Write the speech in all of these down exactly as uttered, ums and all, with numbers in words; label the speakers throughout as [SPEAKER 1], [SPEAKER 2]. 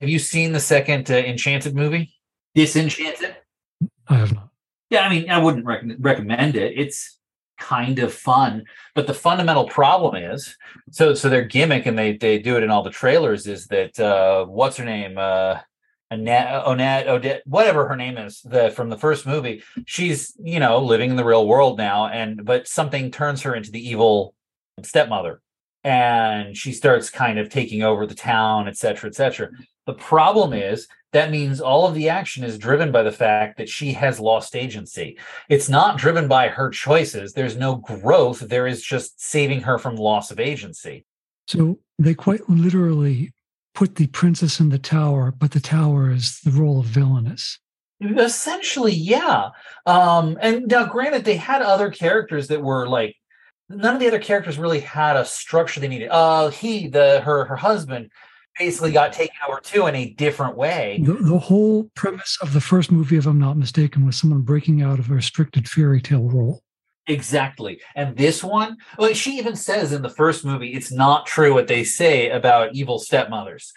[SPEAKER 1] Have you seen the second uh, Enchanted movie? Disenchanted?
[SPEAKER 2] I have not.
[SPEAKER 1] Yeah, I mean, I wouldn't rec- recommend it. It's kind of fun, but the fundamental problem is, so so their gimmick, and they they do it in all the trailers, is that uh, what's her name? Uh, Annette, Onette, Odette, whatever her name is, the from the first movie. She's, you know, living in the real world now, and but something turns her into the evil stepmother, and she starts kind of taking over the town, et cetera, et cetera. The problem is that means all of the action is driven by the fact that she has lost agency. It's not driven by her choices. There's no growth. There is just saving her from loss of agency.
[SPEAKER 2] So they quite literally put the princess in the tower, but the tower is the role of villainous.
[SPEAKER 1] Essentially, yeah. Um, and now, granted, they had other characters that were like, none of the other characters really had a structure they needed. Uh, he, the her her husband, basically got taken over too in a different way.
[SPEAKER 2] The, the whole premise of the first movie, if I'm not mistaken, was someone breaking out of a restricted fairy tale role.
[SPEAKER 1] Exactly. And this one, well, she even says in the first movie, it's not true what they say about evil stepmothers.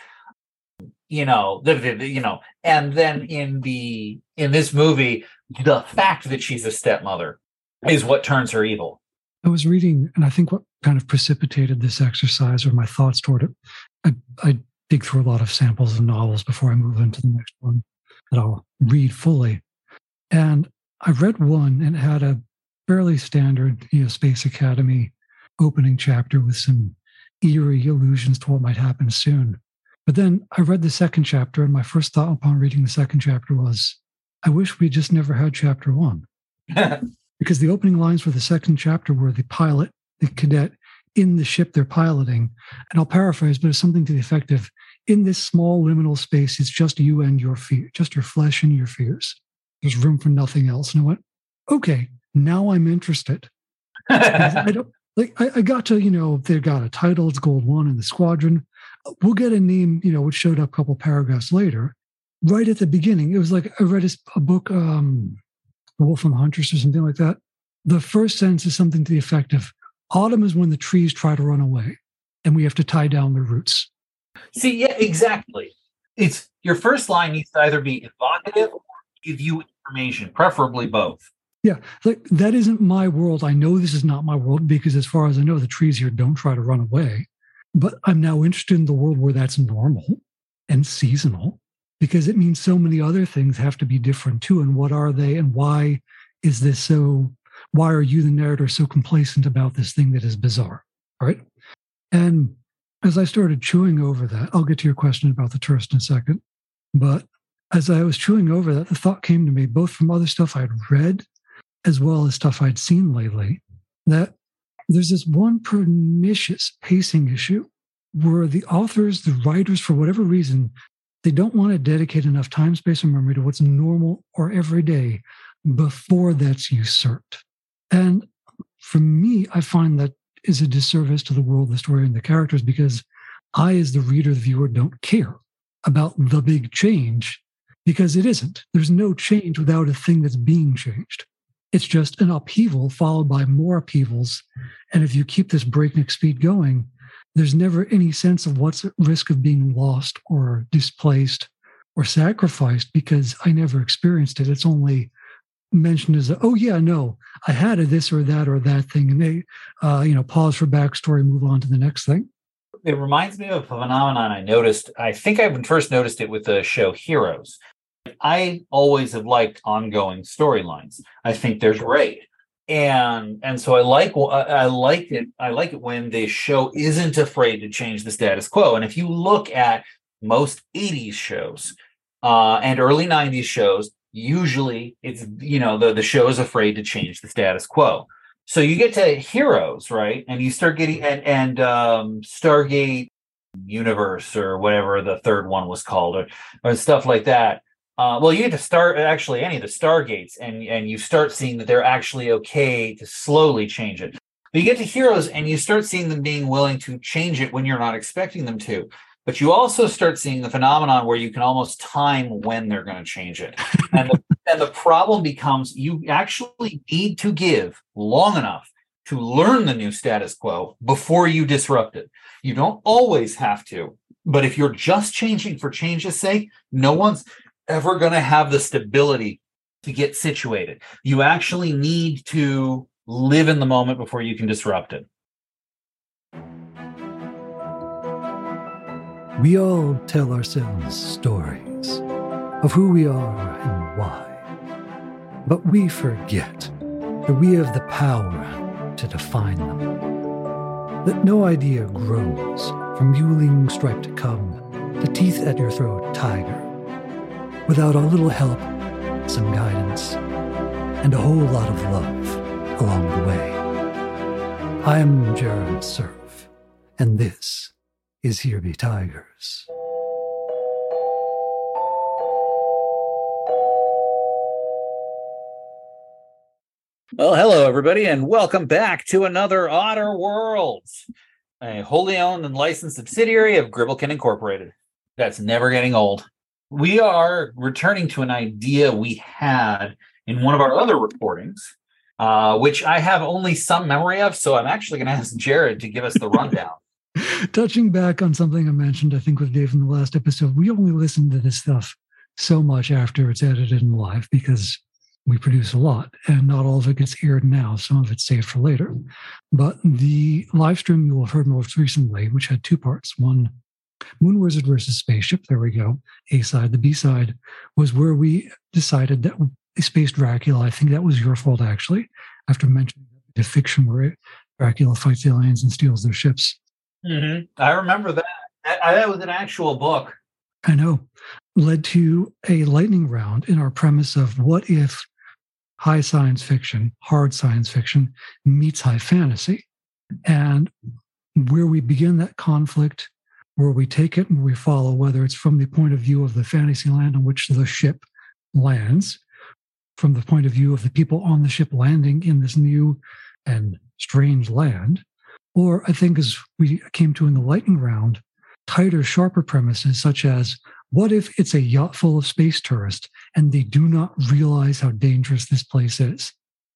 [SPEAKER 1] You know, the, the, you know, and then in the in this movie, the fact that she's a stepmother is what turns her evil.
[SPEAKER 2] I was reading, and I think what kind of precipitated this exercise or my thoughts toward it, I, I dig through a lot of samples of novels before I move into the next one that I'll read fully. And I read one and it had a fairly standard, you know, Space Academy opening chapter with some eerie allusions to what might happen soon. But then I read the second chapter, and my first thought upon reading the second chapter was, I wish we just never had chapter one. Because the opening lines for the second chapter were the pilot, the cadet, in the ship they're piloting. And I'll paraphrase, but it's something to the effect of, in this small liminal space, it's just you and your fear, just your flesh and your fears. There's room for nothing else. And I went, okay, now I'm interested. I don't like. I, I got to, you know, they've got a title. It's Gold One in the Squadron. We'll get a name, you know, which showed up a couple paragraphs later. Right at the beginning, it was like I read a, a book, um, The Wolf and the Huntress, or something like that. The first sentence is something to the effect of, autumn is when the trees try to run away, and we have to tie down their roots.
[SPEAKER 1] See, yeah, exactly. It's your first line needs to either be evocative or give you information, preferably both.
[SPEAKER 2] Yeah, like that isn't my world. I know this is not my world because, as far as I know, the trees here don't try to run away. But I'm now interested in the world where that's normal and seasonal, because it means so many other things have to be different too. And what are they? And why is this so? Why are you, the narrator, so complacent about this thing that is bizarre? All right. And as I started chewing over that, I'll get to your question about the tourist in a second. But as I was chewing over that, the thought came to me, both from other stuff I'd read as well as stuff I'd seen lately, that there's this one pernicious pacing issue where the authors, the writers, for whatever reason, they don't want to dedicate enough time, space, or memory to what's normal or everyday before that's usurped. And for me, I find that is a disservice to the world, the story, and the characters, because I, as the reader, the viewer, don't care about the big change, because it isn't. There's no change without a thing that's being changed. It's just an upheaval followed by more upheavals. And if you keep this breakneck speed going, there's never any sense of what's at risk of being lost or displaced or sacrificed, because I never experienced it. It's only mentioned as, a, oh, yeah, no, I had a this or that or that thing. And they, uh, you know, pause for backstory, move on to the next thing.
[SPEAKER 1] It reminds me of a phenomenon I noticed. I think I first noticed it with the show Heroes. I always have liked ongoing storylines. I think they're great. And and so I like I like it. I like it when the show isn't afraid to change the status quo. And if you look at most eighties shows uh, and early nineties shows, usually it's, you know, the, the show is afraid to change the status quo. So you get to Heroes, right? And you start getting and and um, Stargate Universe or whatever the third one was called, or, or stuff like that. Uh, well, you get to start actually any of the Stargates, and and you start seeing that they're actually okay to slowly change it. But you get to Heroes, and you start seeing them being willing to change it when you're not expecting them to. But you also start seeing the phenomenon where you can almost time when they're going to change it. And the, and the problem becomes you actually need to give long enough to learn the new status quo before you disrupt it. You don't always have to, But if you're just changing for change's sake, no one's ever going to have the stability to get situated. You actually need to live in the moment before you can disrupt it.
[SPEAKER 2] We all tell ourselves stories of who we are and why, but we forget that we have the power to define them. That no idea grows from mewling striped cub to teeth at your throat tiger without a little help, some guidance, and a whole lot of love along the way. I'm Jared Surf, and this is Here Be Tigers.
[SPEAKER 1] Well, hello, everybody, and welcome back to another Otter Worlds, a wholly owned and licensed subsidiary of Gribblekin Incorporated. That's never getting old. We are returning to an idea we had in one of our other recordings, uh, which I have only some memory of, so I'm actually going to ask Jared to give us the rundown.
[SPEAKER 2] Touching back on something I mentioned, I think with Dave in the last episode, we only listen to this stuff so much after it's edited and live because we produce a lot and not all of it gets aired now. Some of it's saved for later. But the live stream you will have heard most recently, which had two parts, one, Moon Wizard versus Spaceship, there we go, A side. The B side was where we decided that Space Dracula, I think that was your fault actually, after mentioning the fiction where Dracula fights aliens and steals their ships.
[SPEAKER 1] Mm-hmm. I remember that. That, that was an actual book.
[SPEAKER 2] I know. Led to a lightning round in our premise of what if high science fiction, hard science fiction meets high fantasy, and where we begin that conflict, where we take it and we follow, whether it's from the point of view of the fantasy land on which the ship lands, from the point of view of the people on the ship landing in this new and strange land, or I think as we came to in the lightning round, tighter, sharper premises such as, what if it's a yacht full of space tourists and they do not realize how dangerous this place is?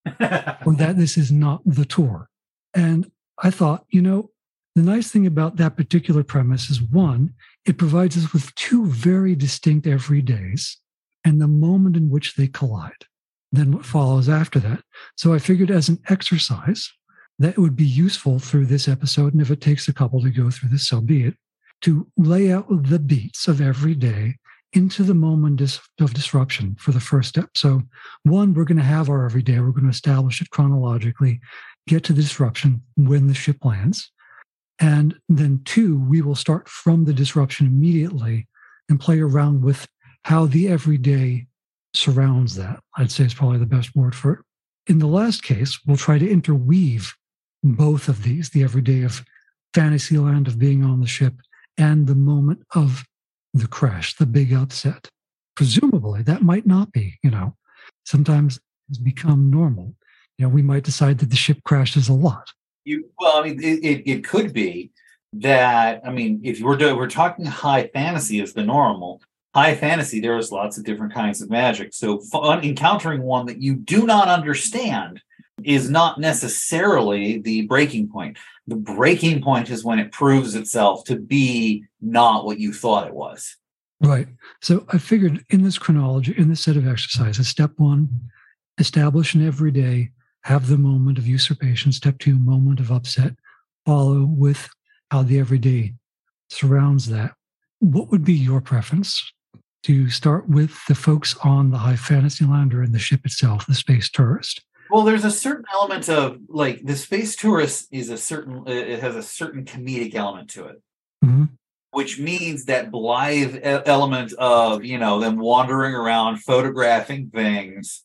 [SPEAKER 2] Or that this is not the tour? And I thought, you know, the nice thing about that particular premise is, one, it provides us with two very distinct everydays and the moment in which they collide. Then what follows after that. So I figured as an exercise that it would be useful through this episode, and if it takes a couple to go through this, so be it, to lay out the beats of every day into the moment of disruption for the first step. So one, we're going to have our everyday. We're going to establish it chronologically, get to the disruption when the ship lands. And then two, we will start from the disruption immediately and play around with how the everyday surrounds that. I'd say is probably the best word for it. In the last case, we'll try to interweave both of these, the everyday of Fantasyland of being on the ship and the moment of the crash, the big upset. Presumably, that might not be, you know, sometimes it's become normal. You know, we might decide that the ship crashes a lot.
[SPEAKER 1] You well, I mean, it, it, it could be that, I mean, if we're doing, we're talking high fantasy as the normal, high fantasy, there is lots of different kinds of magic. So fun, encountering one that you do not understand is not necessarily the breaking point. The breaking point is when it proves itself to be not what you thought it was.
[SPEAKER 2] Right. So I figured in this chronology, in this set of exercises, step one, establish an everyday, have the moment of usurpation. Step two, moment of upset. Follow with how the everyday surrounds that. What would be your preference? To start with the folks on the high fantasy land or in the ship itself, the space tourist?
[SPEAKER 1] Well, there's a certain element of, like, the space tourist is a certain, it has a certain comedic element to it, mm-hmm. which means that blithe element of, you know, them wandering around, photographing things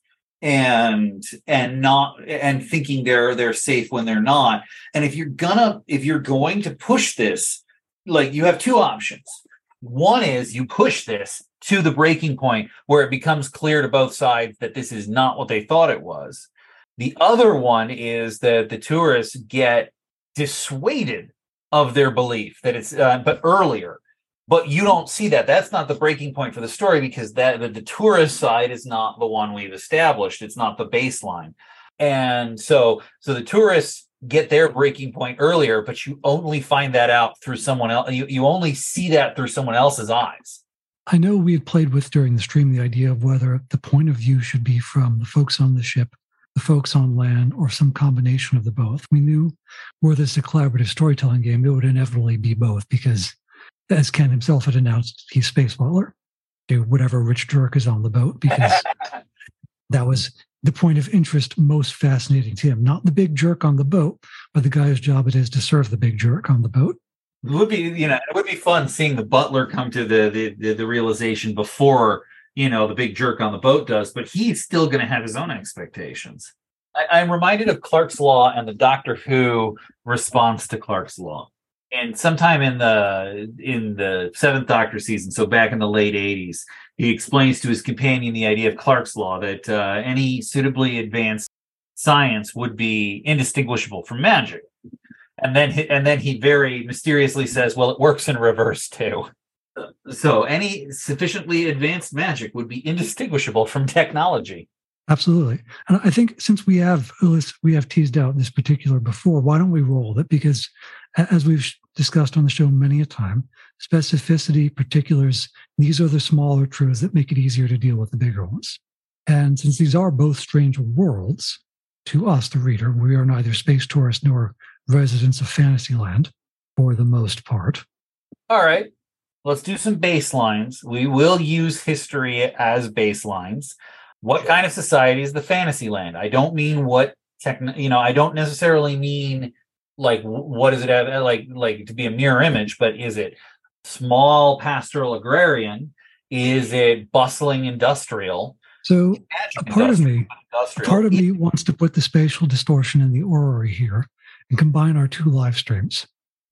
[SPEAKER 1] and, and not, and thinking they're, they're safe when they're not. And if you're gonna, if you're going to push this, like, you have two options. One is you push this to the breaking point where it becomes clear to both sides that this is not what they thought it was. The other one is that the tourists get dissuaded of their belief that it's, uh, but earlier, but you don't see that. That's not the breaking point for the story because that the, the tourist side is not the one we've established. It's not the baseline. And so, so the tourists get their breaking point earlier, but you only find that out through someone else. You, you only see that through someone else's eyes.
[SPEAKER 2] I know we had played with during the stream the idea of whether the point of view should be from the folks on the ship, the folks on land, or some combination of the both. We knew were this a collaborative storytelling game, it would inevitably be both because, as Ken himself had announced, he's Space Butler to whatever rich jerk is on the boat, because that was the point of interest most fascinating to him. Not the big jerk on the boat, but the guy's job it is to serve the big jerk on the boat.
[SPEAKER 1] It would be, you know, it would be fun seeing the butler come to the the, the, the realization before, you know, the big jerk on the boat does, but he's still going to have his own expectations. I, I'm reminded of Clark's Law and the Doctor Who response to Clark's Law. And sometime in the in the Seventh Doctor season, so back in the late eighties, he explains to his companion the idea of Clark's Law, that uh, any suitably advanced science would be indistinguishable from magic. And then, he, and then he very mysteriously says, well, it works in reverse too. So any sufficiently advanced magic would be indistinguishable from technology.
[SPEAKER 2] Absolutely. And I think since we have we have teased out this particular before, why don't we roll it? Because as we've discussed on the show many a time, specificity, particulars, these are the smaller truths that make it easier to deal with the bigger ones. And since these are both strange worlds to us, the reader, we are neither space tourists nor residents of Fantasyland for the most part.
[SPEAKER 1] All right. Let's do some baselines. We will use history as baselines. What kind of society is the Fantasyland? I don't mean what techn, you know, I don't necessarily mean like what does it have like like to be a mirror image, but is it small pastoral agrarian? Is it bustling industrial?
[SPEAKER 2] So a part of me, a part of me wants to put the spatial distortion in the orrery here and combine our two live streams.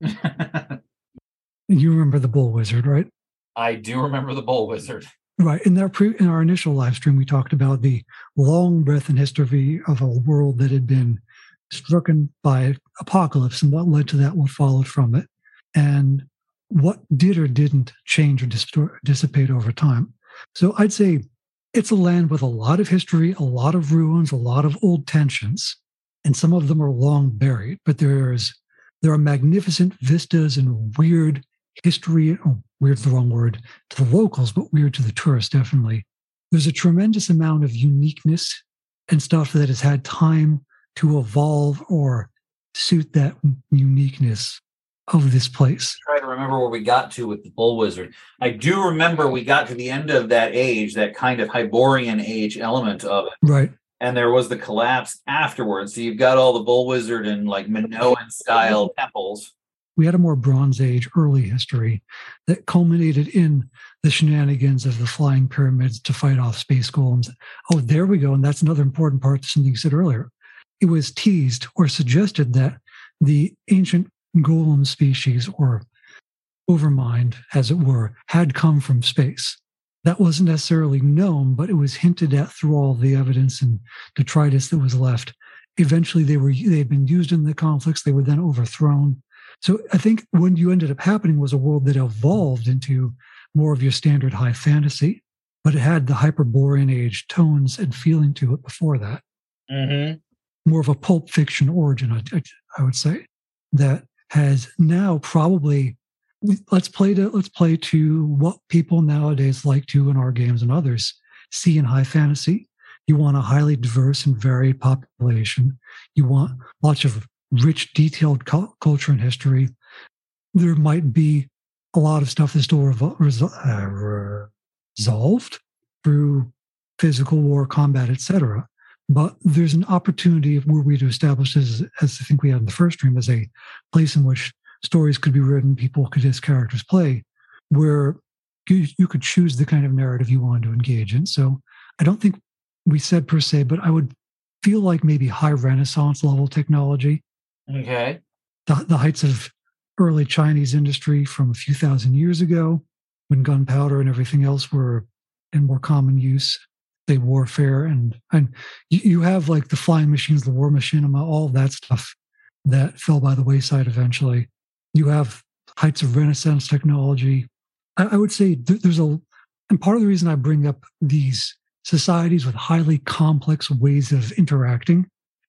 [SPEAKER 2] You remember the Bull Wizard, right?
[SPEAKER 1] I do remember the Bull Wizard.
[SPEAKER 2] Right. In our, pre, in our initial live stream, we talked about the long breath in history of a world that had been stricken by apocalypse and what led to that, what followed from it, and what did or didn't change or distor- dissipate over time. So I'd say it's a land with a lot of history, a lot of ruins, a lot of old tensions, and some of them are long buried, but there's there are magnificent vistas and weird history. Oh, weird's the wrong word to the locals, but weird to the tourists, definitely. There's a tremendous amount of uniqueness and stuff that has had time to evolve or suit that uniqueness of this place.
[SPEAKER 1] Try to remember where we got to with the Bull Wizard. I do remember we got to the end of that age, that kind of Hyborian age element of it.
[SPEAKER 2] Right.
[SPEAKER 1] And there was the collapse afterwards. So you've got all the Bull Wizard and like Minoan style temples.
[SPEAKER 2] We had a more Bronze Age early history that culminated in the shenanigans of the flying pyramids to fight off space golems. Oh, there we go. And that's another important part to something you said earlier. It was teased or suggested that the ancient golem species, or overmind, as it were, had come from space. That wasn't necessarily known, but it was hinted at through all the evidence and detritus that was left. Eventually, they were they had been used in the conflicts. They were then overthrown. So I think what you ended up happening was a world that evolved into more of your standard high fantasy, but it had the Hyperborean age tones and feeling to it before that.
[SPEAKER 1] Mm-hmm.
[SPEAKER 2] More of a pulp fiction origin, I, I would say, that has now probably let's play to let's play to what people nowadays like to in our games and others see in high fantasy. You want a highly diverse and varied population. You want lots of rich, detailed cu- culture and history. There might be a lot of stuff that's still revol- resol- uh, resolved through physical war, combat, et cetera. But there's an opportunity were we to establish this, as I think we had in the first stream, as a place in which stories could be written, people could, as characters, play, where you, you could choose the kind of narrative you wanted to engage in. So I don't think we said per se, but I would feel like maybe high Renaissance level technology.
[SPEAKER 1] Okay.
[SPEAKER 2] The, the heights of early Chinese industry from a few thousand years ago, when gunpowder and everything else were in more common use, say warfare, and and you, you have like the flying machines, the war machinima, all of that stuff that fell by the wayside eventually. You have heights of Renaissance technology. I, I would say th- there's a, and part of the reason I bring up these societies with highly complex ways of interacting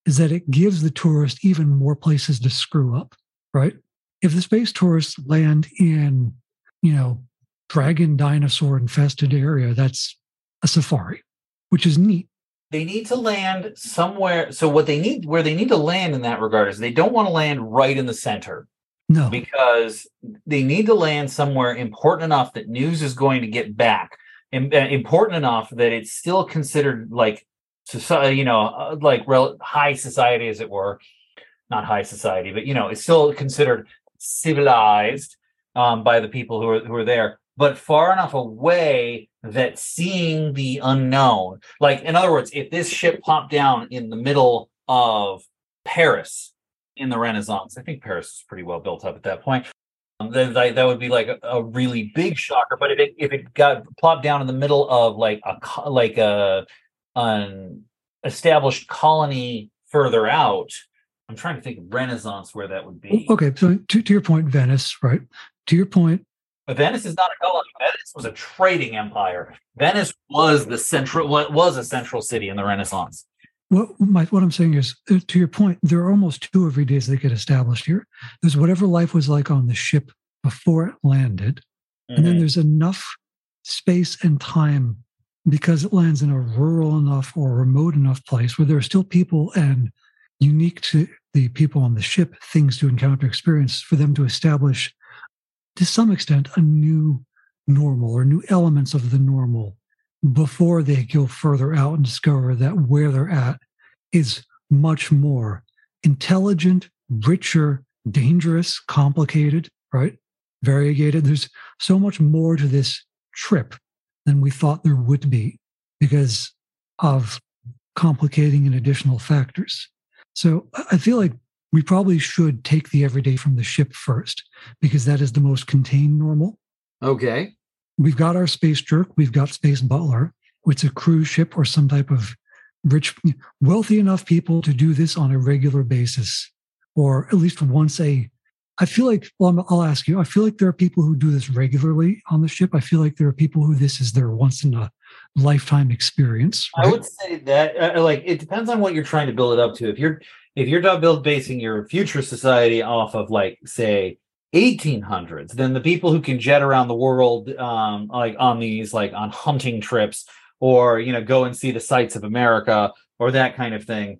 [SPEAKER 2] is that it gives the tourist even more places to screw up, right? If the space tourists land in, you know, dragon dinosaur infested area, that's a safari, which is neat.
[SPEAKER 1] They need to land somewhere. So what they need, where they need to land in that regard is they don't want to land right in the center.
[SPEAKER 2] No.
[SPEAKER 1] Because they need to land somewhere important enough that news is going to get back, and uh, important enough that it's still considered like, society, you know, uh, like rel- high society, as it were. Not high society, but, you know, it's still considered civilized um, by the people who are who are there, but far enough away that seeing the unknown, like, in other words, if this ship popped down in the middle of Paris in the Renaissance, I think Paris is pretty well built up at that point, um, then that, that would be like a, a really big shocker. But if it if it got plopped down in the middle of like a like a an established colony further out, I'm trying to think of Renaissance where that would be.
[SPEAKER 2] Okay, so to, to your point, Venice, right? To your point,
[SPEAKER 1] but Venice is not a colony. Venice was a trading empire. Venice was the central, what was a central city in the Renaissance.
[SPEAKER 2] What my what I'm saying is, uh, to your point, there are almost two everydays they get established here. There's whatever life was like on the ship before it landed, mm-hmm. and then there's enough space and time because it lands in a rural enough or remote enough place where there are still people and unique to the people on the ship things to encounter, experience for them to establish, to some extent, a new normal or new elements of the normal before they go further out and discover that where they're at is much more intelligent, richer, dangerous, complicated, right? Variegated. There's so much more to this trip than we thought there would be because of complicating and additional factors. So I feel like we probably should take the everyday from the ship first because that is the most contained normal.
[SPEAKER 1] Okay.
[SPEAKER 2] We've got our space jerk. We've got Space Butler. It's a cruise ship or some type of rich, wealthy enough people to do this on a regular basis, or at least once a, I feel like, well, I'll ask you, I feel like there are people who do this regularly on the ship. I feel like there are people who this is their once in a lifetime experience. Right?
[SPEAKER 1] I would say that, uh, like, it depends on what you're trying to build it up to. If you're, if you're not build basing your future society off of, like, say, eighteen hundreds, then the people who can jet around the world, um, like on these, like on hunting trips, or, you know, go and see the sights of America or that kind of thing,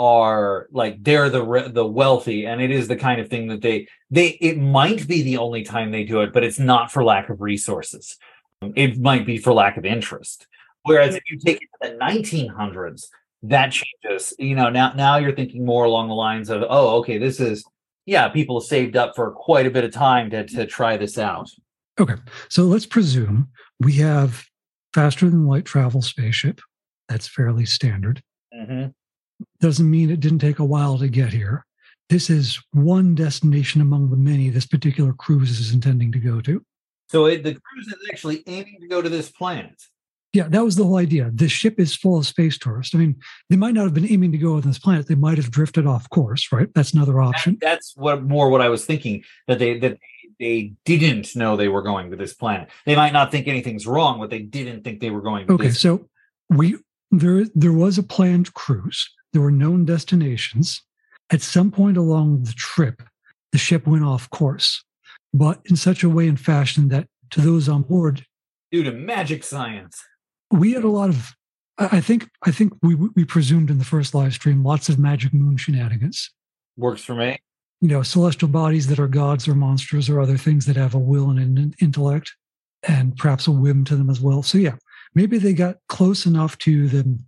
[SPEAKER 1] are like, they're the the wealthy, and it is the kind of thing that they they it might be the only time they do it, but it's not for lack of resources. It might be for lack of interest. Whereas if you take it to the nineteen hundreds, that changes. You know, now now you're thinking more along the lines of, oh, okay, this is, yeah, people have saved up for quite a bit of time to to try this out.
[SPEAKER 2] Okay, so let's presume we have faster than light travel spaceship. That's fairly standard.
[SPEAKER 1] Mm-hmm.
[SPEAKER 2] Doesn't mean it didn't take a while to get here. This is one destination among the many this particular cruise is intending to go to.
[SPEAKER 1] So it, the cruise is actually aiming to go to this planet.
[SPEAKER 2] Yeah, that was the whole idea. The ship is full of space tourists. I mean, they might not have been aiming to go on this planet. They might have drifted off course, right? That's another option.
[SPEAKER 1] That, that's what more what I was thinking, that they that they didn't know they were going to this planet. They might not think anything's wrong, but they didn't think they were going to
[SPEAKER 2] okay,
[SPEAKER 1] this.
[SPEAKER 2] So we there there was a planned cruise. There were known destinations. At some point along the trip, the ship went off course, but in such a way and fashion that to those on board,
[SPEAKER 1] due to magic science,
[SPEAKER 2] we had a lot of, I think, I think we we presumed in the first live stream, lots of magic moon shenanigans.
[SPEAKER 1] Works for me.
[SPEAKER 2] You know, celestial bodies that are gods or monsters or other things that have a will and an intellect and perhaps a whim to them as well. So yeah, maybe they got close enough to the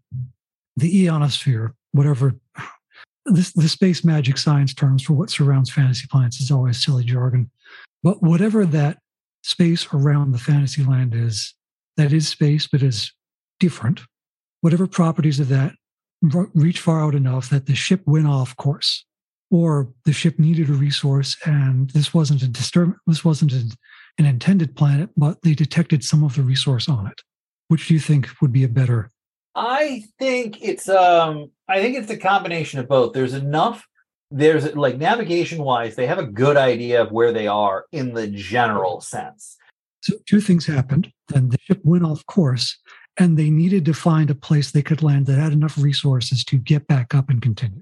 [SPEAKER 2] the ionosphere, whatever. This the space magic science terms for what surrounds fantasy planets is always silly jargon. But whatever that space around the fantasy land is, that is space, but is different. Whatever properties of that reach far out enough that the ship went off course, or the ship needed a resource, and this wasn't a disturb. This wasn't a, an intended planet, but they detected some of the resource on it. Which do you think would be a better?
[SPEAKER 1] I think it's um. I think it's a combination of both. There's enough. There's like navigation wise, they have a good idea of where they are in the general sense.
[SPEAKER 2] So two things happened. Then the ship went off course, and they needed to find a place they could land that had enough resources to get back up and continue.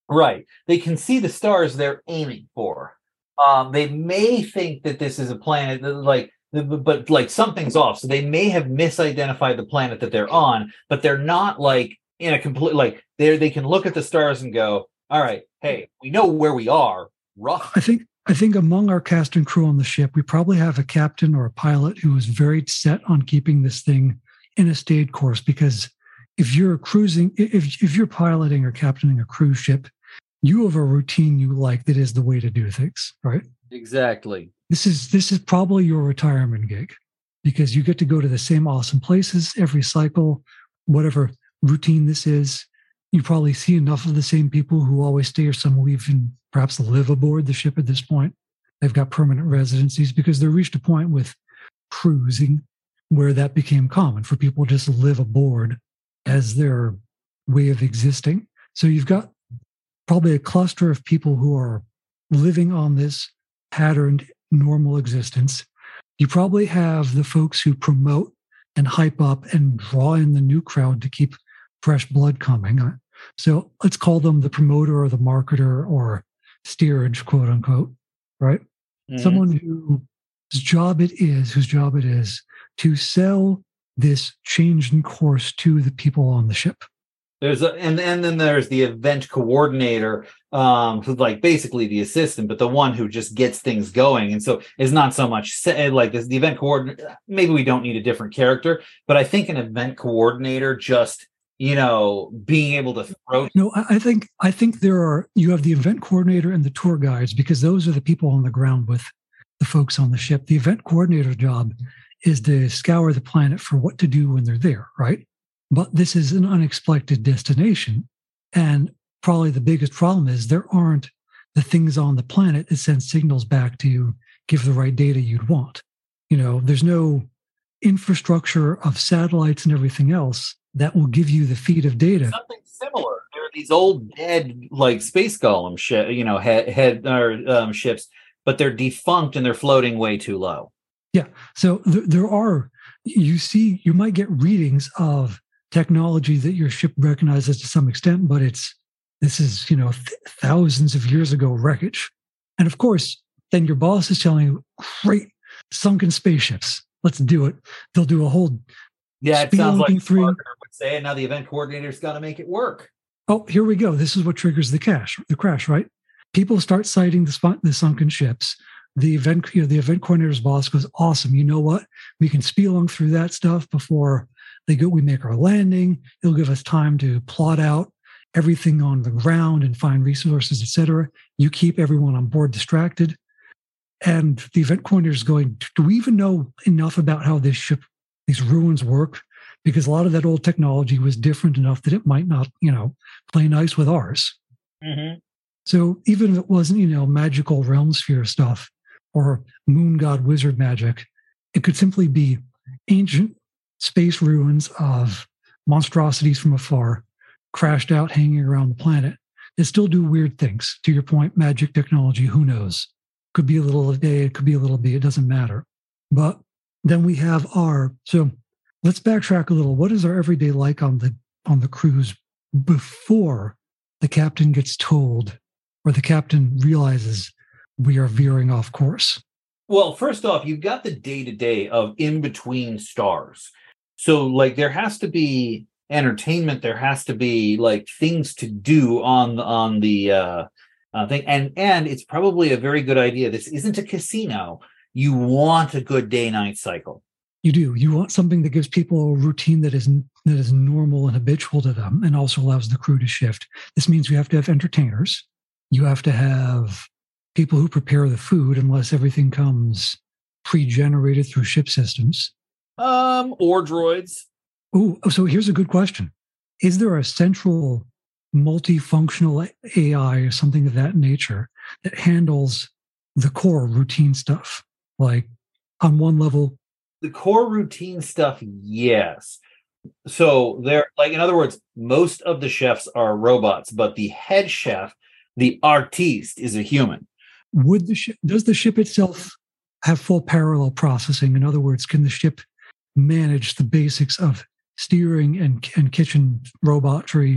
[SPEAKER 1] Right. They can see the stars they're aiming for. Um, they may think that this is a planet that, like, but like something's off. So they may have misidentified the planet that they're on, but they're not like in a complete like they they can look at the stars and go, all right, hey, we know where we are. Rough.
[SPEAKER 2] I think I think among our cast and crew on the ship, we probably have a captain or a pilot who is very set on keeping this thing in a stayed course, because if you're cruising, if if you're piloting or captaining a cruise ship, you have a routine you like that is the way to do things, right?
[SPEAKER 1] Exactly.
[SPEAKER 2] This is this is probably your retirement gig, because you get to go to the same awesome places every cycle, whatever routine this is. You probably see enough of the same people who always stay, or some who even perhaps live aboard the ship at this point. They've got permanent residencies because they reached a point with cruising where that became common for people to just live aboard as their way of existing. So you've got probably a cluster of people who are living on this patterned normal existence. You probably have the folks who promote and hype up and draw in the new crowd to keep fresh blood coming. So let's call them the promoter or the marketer or steerage, quote unquote, right? Mm-hmm. Someone whose job it is, whose job it is to sell this change in course to the people on the ship.
[SPEAKER 1] There's a, and and then there's the event coordinator, um, who's like basically the assistant, but the one who just gets things going. And so it's not so much say, like this, the event coordinator. Maybe we don't need a different character, but I think an event coordinator just, you know, being able to throw.
[SPEAKER 2] No, I think I think there are. You have the event coordinator and the tour guides, because those are the people on the ground with the folks on the ship. The event coordinator's job is to scour the planet for what to do when they're there, right? But this is an unexpected destination. And probably the biggest problem is there aren't the things on the planet that send signals back to give the right data you'd want. You know, there's no infrastructure of satellites and everything else that will give you the feed of data.
[SPEAKER 1] Something similar. There are these old dead, like space golem, sh- you know, head, head or um, ships, but they're defunct and they're floating way too low.
[SPEAKER 2] Yeah. So th- there are, you see, you might get readings of technology that your ship recognizes to some extent, but it's, this is, you know, th- thousands of years ago wreckage. And of course, then your boss is telling you, great, sunken spaceships, let's do it. They'll do a whole
[SPEAKER 1] yeah, it sounds like three would say, and now the event coordinator's got to make it work.
[SPEAKER 2] Oh, here we go. This is what triggers the crash, the crash, right? People start citing the spot, the sunken ships. The event, you know, the event coordinator's boss goes, awesome. You know what? We can speed along through that stuff before they go. We make our landing. It'll give us time to plot out everything on the ground and find resources, et cetera. You keep everyone on board distracted. And the event coordinator is going, do we even know enough about how this ship, these ruins work? Because a lot of that old technology was different enough that it might not, you know, play nice with ours.
[SPEAKER 1] Mm-hmm.
[SPEAKER 2] So even if it wasn't, you know, magical realm sphere stuff or moon god wizard magic, it could simply be ancient space ruins of monstrosities from afar, crashed out, hanging around the planet. They still do weird things. To your point, magic technology, who knows? Could be a little a day, it could be a little B, it doesn't matter. But then we have our, so let's backtrack a little. What is our everyday like on the on the cruise before the captain gets told or the captain realizes we are veering off course?
[SPEAKER 1] Well, first off, you've got the day-to-day of in-between stars. So, like, there has to be entertainment. There has to be, like, things to do on, on the uh, uh, thing. And, and it's probably a very good idea. This isn't a casino. You want a good day-night cycle.
[SPEAKER 2] You do. You want something that gives people a routine that is that is normal and habitual to them and also allows the crew to shift. This means you have to have entertainers. You have to have people who prepare the food, unless everything comes pre-generated through ship systems.
[SPEAKER 1] Um, or droids.
[SPEAKER 2] Oh, so here's a good question. Is there a central multifunctional A I or something of that nature that handles the core routine stuff? Like on one level,
[SPEAKER 1] the core routine stuff, yes. So there, like, in other words, most of the chefs are robots, but the head chef, the artiste, is a human.
[SPEAKER 2] Would the ship, does the ship itself have full parallel processing? In other words, can the ship manage the basics of steering and, and kitchen robotry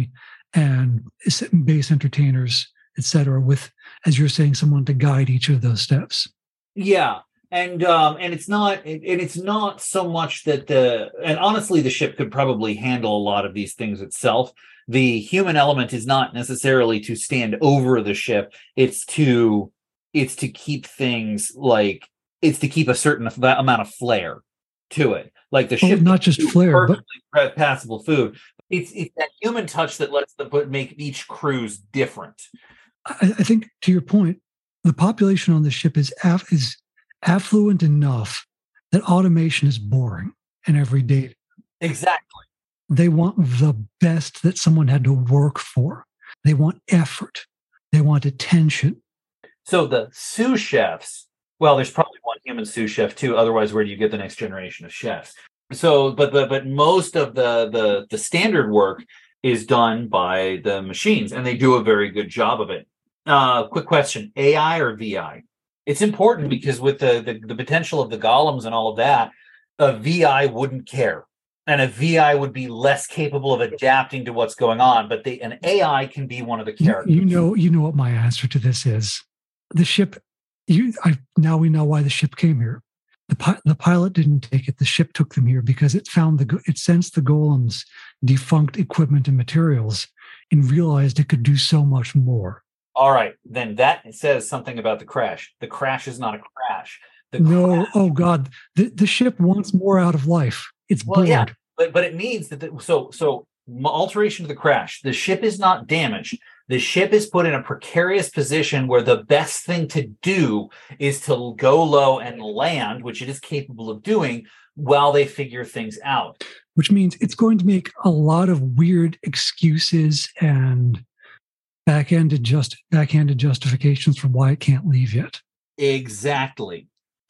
[SPEAKER 2] and base entertainers, et cetera, with, as you're saying, someone to guide each of those steps.
[SPEAKER 1] Yeah. And um, and it's not and it's not so much that the and honestly the ship could probably handle a lot of these things itself. The human element is not necessarily to stand over the ship. It's to it's to keep things like it's to keep a certain amount of flair to it. Like the ship,
[SPEAKER 2] oh, not just flair,
[SPEAKER 1] but passable food. It's it's that human touch that lets them put make each cruise different.
[SPEAKER 2] I, I think to your point, the population on the ship is af- is. affluent enough that automation is boring and everyday.
[SPEAKER 1] Exactly.
[SPEAKER 2] They want the best that someone had to work for. They want effort. They want attention.
[SPEAKER 1] So the sous chefs, well, there's probably one human sous chef too. Otherwise, where do you get the next generation of chefs? So, but but but most of the the the standard work is done by the machines, and they do a very good job of it. Uh, quick question: A I or V I? It's important because with the, the the potential of the golems and all of that, a V I wouldn't care, and a V I would be less capable of adapting to what's going on. But the, an A I can be one of the characters.
[SPEAKER 2] You know, you know what my answer to this is. The ship. You I now we know why the ship came here. The pi- the pilot didn't take it. The ship took them here because it found the it sensed the golems' defunct equipment and materials and realized it could do so much more.
[SPEAKER 1] All right, then that says something about the crash. The crash is not a crash. The
[SPEAKER 2] no,
[SPEAKER 1] crash,
[SPEAKER 2] oh God, the, the ship wants more out of life. It's
[SPEAKER 1] well,
[SPEAKER 2] bored.
[SPEAKER 1] yeah, but but it means that the, so so alteration to the crash. The ship is not damaged. The ship is put in a precarious position where the best thing to do is to go low and land, which it is capable of doing, while they figure things out.
[SPEAKER 2] Which means it's going to make a lot of weird excuses and backhanded just backhanded justifications for why it can't leave yet.
[SPEAKER 1] Exactly.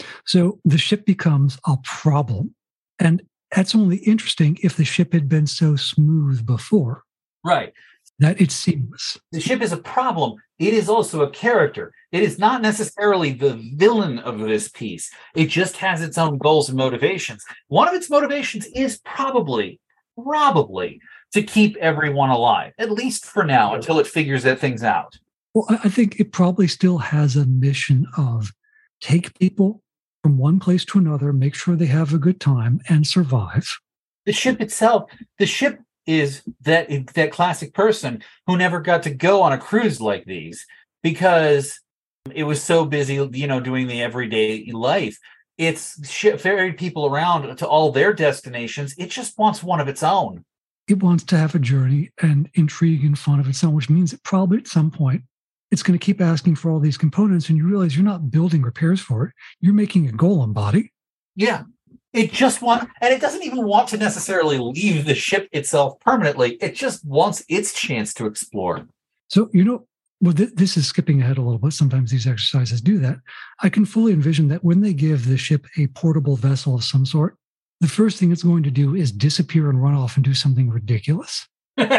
[SPEAKER 2] So the ship becomes a problem. And that's only interesting if the ship had been so smooth before.
[SPEAKER 1] Right.
[SPEAKER 2] That it's seamless.
[SPEAKER 1] The ship is a problem. It is also a character. It is not necessarily the villain of this piece. It just has its own goals and motivations. One of its motivations is probably, probably to keep everyone alive, at least for now, until it figures that things out.
[SPEAKER 2] Well, I think it probably still has a mission of take people from one place to another, make sure they have a good time, and survive.
[SPEAKER 1] The ship itself, the ship is that that classic person who never got to go on a cruise like these because it was so busy, you know, doing the everyday life. It's ship ferried people around to all their destinations. It just wants one of its own.
[SPEAKER 2] It wants to have a journey and intrigue and fun of its own, which means that probably at some point it's going to keep asking for all these components, and you realize you're not building repairs for it. You're making a golem body.
[SPEAKER 1] Yeah. It just wants, and it doesn't even want to necessarily leave the ship itself permanently. It just wants its chance to explore.
[SPEAKER 2] So, you know, well, th- this is skipping ahead a little bit. Sometimes these exercises do that. I can fully envision that when they give the ship a portable vessel of some sort, the first thing it's going to do is disappear and run off and do something ridiculous. And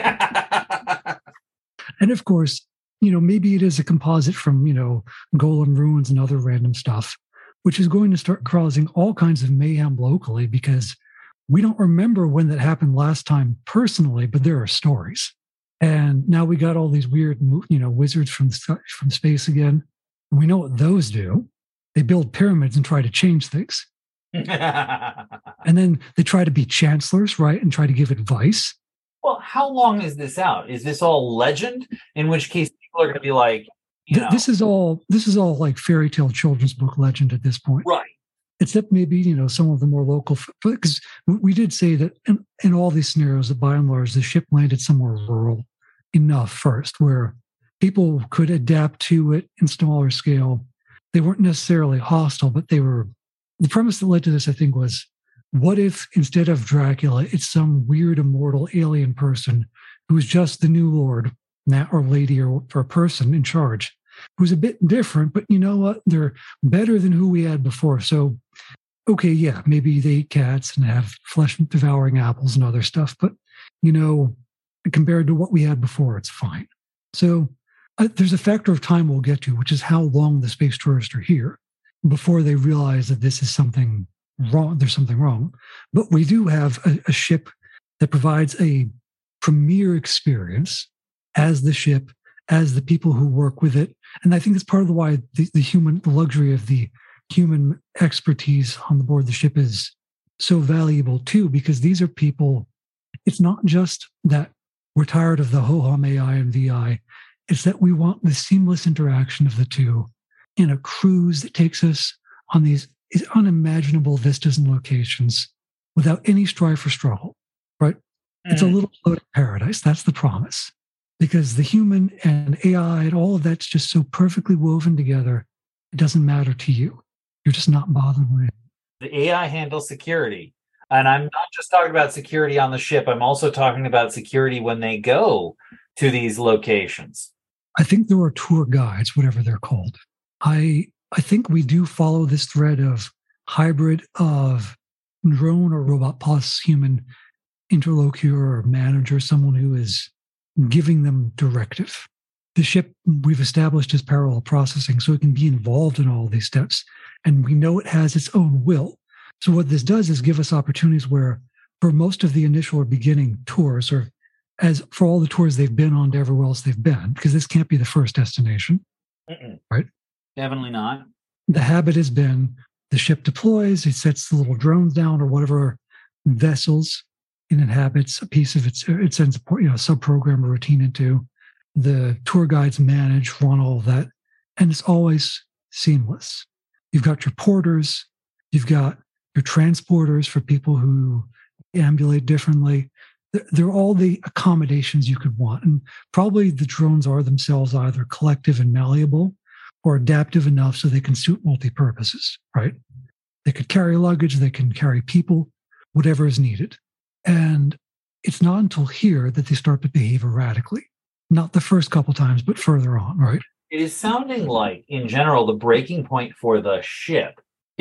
[SPEAKER 2] of course, you know, maybe it is a composite from, you know, golem ruins and other random stuff, which is going to start causing all kinds of mayhem locally because we don't remember when that happened last time personally, but there are stories. And now we got all these weird, you know, wizards from from space again. And we know what those do. They build pyramids and try to change things. And then they try to be chancellors, right? And try to give advice.
[SPEAKER 1] Well, how long is this out? Is this all legend? In which case people are going to be like, you know.
[SPEAKER 2] This is all this is all like fairy tale children's book legend at this point.
[SPEAKER 1] Right.
[SPEAKER 2] Except maybe, you know, some of the more local, because we did say that in, in all these scenarios, that by and large, the ship landed somewhere rural enough first where people could adapt to it in smaller scale. They weren't necessarily hostile, but they were, the premise that led to this, I think, was what if instead of Dracula, it's some weird immortal alien person who's just the new lord or lady or, or person in charge, who's a bit different, but you know what? They're better than who we had before. So, okay, yeah, maybe they eat cats and have flesh-devouring apples and other stuff, but, you know, compared to what we had before, it's fine. So uh, there's a factor of time we'll get to, which is how long the space tourists are here before they realize that this is something wrong. There's something wrong. But we do have a, a ship that provides a premier experience as the ship, as the people who work with it. And I think that's part of the why the, the human, the luxury of the human expertise on the board of the ship is so valuable too, because these are people. It's not just that we're tired of the ho-hum A I and V I. It's that we want the seamless interaction of the two in a cruise that takes us on these unimaginable vistas and locations without any strife or struggle, right? Mm. It's a little floating paradise. That's the promise. Because the human and A I and all of that's just so perfectly woven together, it doesn't matter to you. You're just not bothered with it.
[SPEAKER 1] The A I handles security. And I'm not just talking about security on the ship. I'm also talking about security when they go to these locations.
[SPEAKER 2] I think there are tour guides, whatever they're called. I I think we do follow this thread of hybrid of drone or robot plus human interlocutor or manager, someone who is giving them directive. The ship we've established is parallel processing, so it can be involved in all these steps. And we know it has its own will. So what this does is give us opportunities where for most of the initial or beginning tours, or as for all the tours they've been on to everywhere else they've been, because this can't be the first destination, Mm-mm. right?
[SPEAKER 1] Definitely not.
[SPEAKER 2] The habit has been the ship deploys, it sets the little drones down or whatever vessels it inhabits, a piece of its, it sends a you know, sub-program or routine into. The tour guides manage, run all of that, and it's always seamless. You've got your porters, you've got your transporters for people who ambulate differently. They're all the accommodations you could want. And probably the drones are themselves either collective and malleable or adaptive enough so they can suit multi-purposes, right? They could carry luggage, they can carry people, whatever is needed. And it's not until here that they start to behave erratically. Not the first couple times, but further on, right?
[SPEAKER 1] It is sounding like, in general, the breaking point for the ship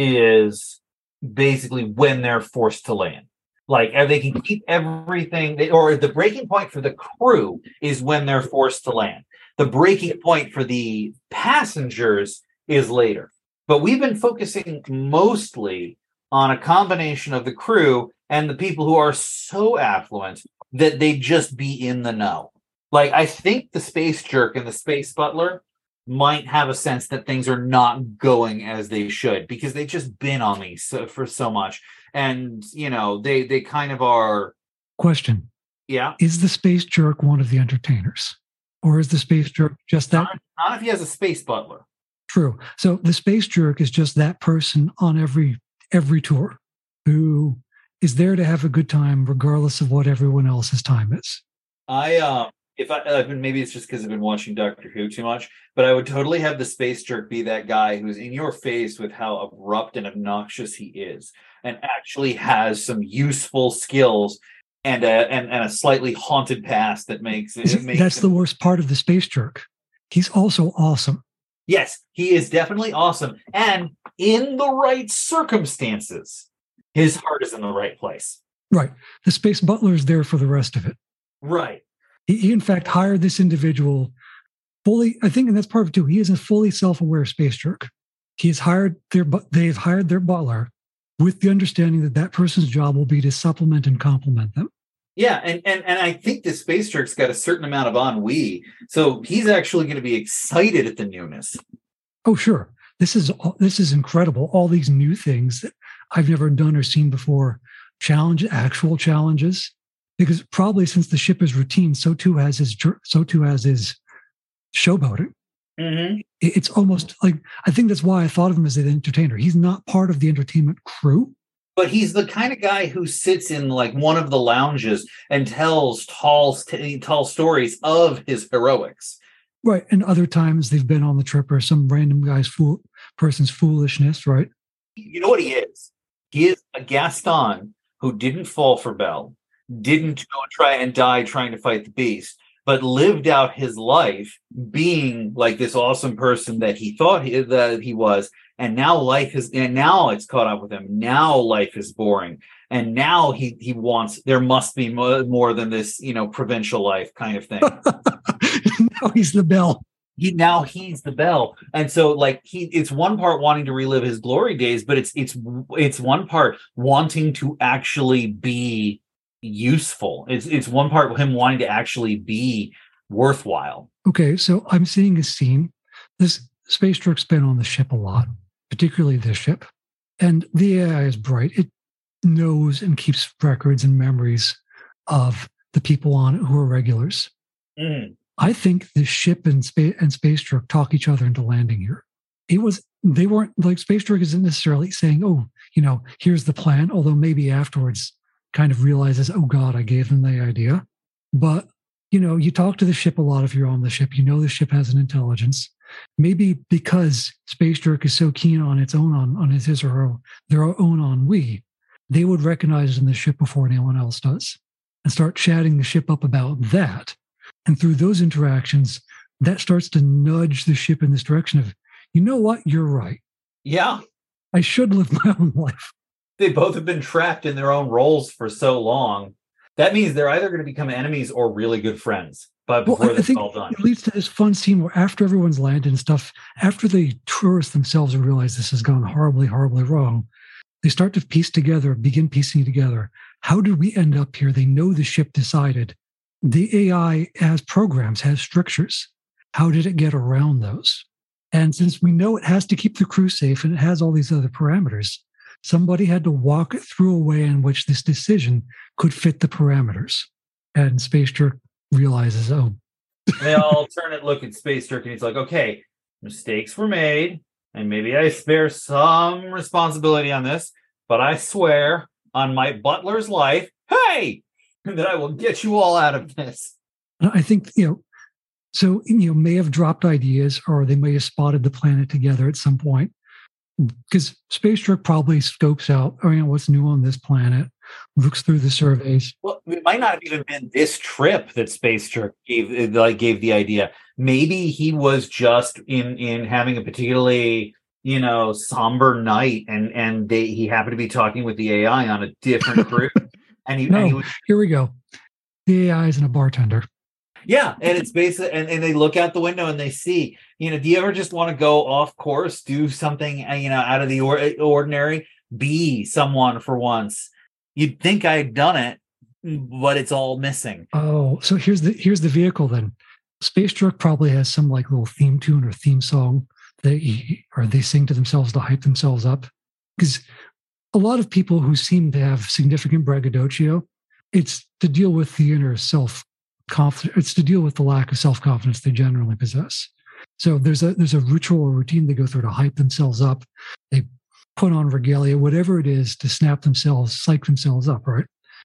[SPEAKER 1] is basically when they're forced to land. Like, they can keep everything, or the breaking point for the crew is when they're forced to land. The breaking point for the passengers is later. But we've been focusing mostly on a combination of the crew and the people who are so affluent that they just be in the know. Like, I think the space jerk and the space butler might have a sense that things are not going as they should because they've just been on these so, for so much. And, you know, they they kind of are...
[SPEAKER 2] Question.
[SPEAKER 1] Yeah?
[SPEAKER 2] Is the space jerk one of the entertainers? Or is the space jerk just that?
[SPEAKER 1] Not, not if he has a space butler.
[SPEAKER 2] True. So the space jerk is just that person on every every tour who is there to have a good time regardless of what everyone else's time is.
[SPEAKER 1] I... uh. If I uh, maybe it's just because I've been watching Doctor Who too much, but I would totally have the space jerk be that guy who's in your face with how abrupt and obnoxious he is, and actually has some useful skills and a and, and a slightly haunted past that makes it. it makes
[SPEAKER 2] That's
[SPEAKER 1] him...
[SPEAKER 2] the worst part of the space jerk. He's also awesome.
[SPEAKER 1] Yes, he is definitely awesome, and in the right circumstances, his heart is in the right place.
[SPEAKER 2] Right. The space butler is there for the rest of it.
[SPEAKER 1] Right.
[SPEAKER 2] He, he, in fact, hired this individual fully, I think, and that's part of it too. He is a fully self-aware space jerk. He's hired their, they've hired their butler with the understanding that that person's job will be to supplement and complement them.
[SPEAKER 1] Yeah, and and and I think the space jerk's got a certain amount of ennui, so he's actually going to be excited at the newness.
[SPEAKER 2] Oh, sure. This is this is incredible. All these new things that I've never done or seen before. Challenge, actual challenges. Because probably since the ship is routine, so too has his so too has his showboating.
[SPEAKER 1] Mm-hmm.
[SPEAKER 2] It's almost like, I think that's why I thought of him as an entertainer. He's not part of the entertainment crew.
[SPEAKER 1] But he's the kind of guy who sits in like one of the lounges and tells tall, tall stories of his heroics.
[SPEAKER 2] Right. And other times they've been on the trip or some random guy's fool person's foolishness, right?
[SPEAKER 1] You know what he is? He is a Gaston who didn't fall for Belle. Didn't go try and die trying to fight the beast, but lived out his life being like this awesome person that he thought he, that he was, and now life is, and now it's caught up with him. Now life is boring, and now he he wants. There must be more, more than this, you know, provincial life kind of thing.
[SPEAKER 2] Now he's the Belle.
[SPEAKER 1] He now he's the Belle, and so like he, it's one part wanting to relive his glory days, but it's it's it's one part wanting to actually be useful. It's it's one part him wanting to actually be worthwhile.
[SPEAKER 2] Okay, so I'm seeing a scene. This space truck's been on the ship a lot, particularly this ship. And the A I is bright. It knows and keeps records and memories of the people on it who are regulars.
[SPEAKER 1] Mm.
[SPEAKER 2] I think the ship and space and space truck talk each other into landing here. It was they weren't like space truck isn't necessarily saying, "Oh, you know, here's the plan," although maybe afterwards kind of realizes, "Oh God, I gave them the idea." But you know, you talk to the ship a lot if you're on the ship. You know the ship has an intelligence. Maybe because space truck is so keen on its own on on his or her their own ennui, they would recognize it in the ship before anyone else does, and start chatting the ship up about that. And through those interactions, that starts to nudge the ship in this direction of, you know what, you're right.
[SPEAKER 1] Yeah.
[SPEAKER 2] I should live my own life.
[SPEAKER 1] They both have been trapped in their own roles for so long. That means they're either going to become enemies or really good friends. But before
[SPEAKER 2] well, I
[SPEAKER 1] this
[SPEAKER 2] think
[SPEAKER 1] is all done,
[SPEAKER 2] it leads to this fun scene where after everyone's landed and stuff, after the tourists themselves realize this has gone horribly, horribly wrong, they start to piece together, begin piecing together. How did we end up here? They know the ship decided. The A I has programs, has strictures. How did it get around those? And since we know it has to keep the crew safe and it has all these other parameters, somebody had to walk it through a way in which this decision could fit the parameters. And Space Jerk realizes, oh.
[SPEAKER 1] They alternate look at Space Jerk and he's like, okay, mistakes were made. And maybe I bear some responsibility on this, but I swear on my butler's life, hey, that I will get you all out of this.
[SPEAKER 2] I think, you know, so, you know, may have dropped ideas or they may have spotted the planet together at some point because Space Truck probably scopes out, oh, you know, what's new on this planet, looks through the surveys.
[SPEAKER 1] Well, it might not have even been this trip that Space Truck gave, like, gave the idea. Maybe he was just in, in having a particularly, you know, somber night and, and they, he happened to be talking with the A I on a different group. And he,
[SPEAKER 2] no,
[SPEAKER 1] and he was,
[SPEAKER 2] here we go. The A I isn't a bartender.
[SPEAKER 1] Yeah, and it's basically, and, and they look out the window and they see, you know, do you ever just want to go off course, do something, you know, out of the or- ordinary, be someone for once? You'd think I'd done it, but it's all missing.
[SPEAKER 2] Oh, so here's the here's the vehicle then. Space Truck probably has some like little theme tune or theme song that he, or they sing to themselves to hype themselves up, because a lot of people who seem to have significant braggadocio, it's to deal with the inner self confidence. It's to deal with the lack of self confidence they generally possess. So there's a there's a ritual or routine they go through to hype themselves up. They put on regalia, whatever it is, to snap themselves, psych themselves up. Right?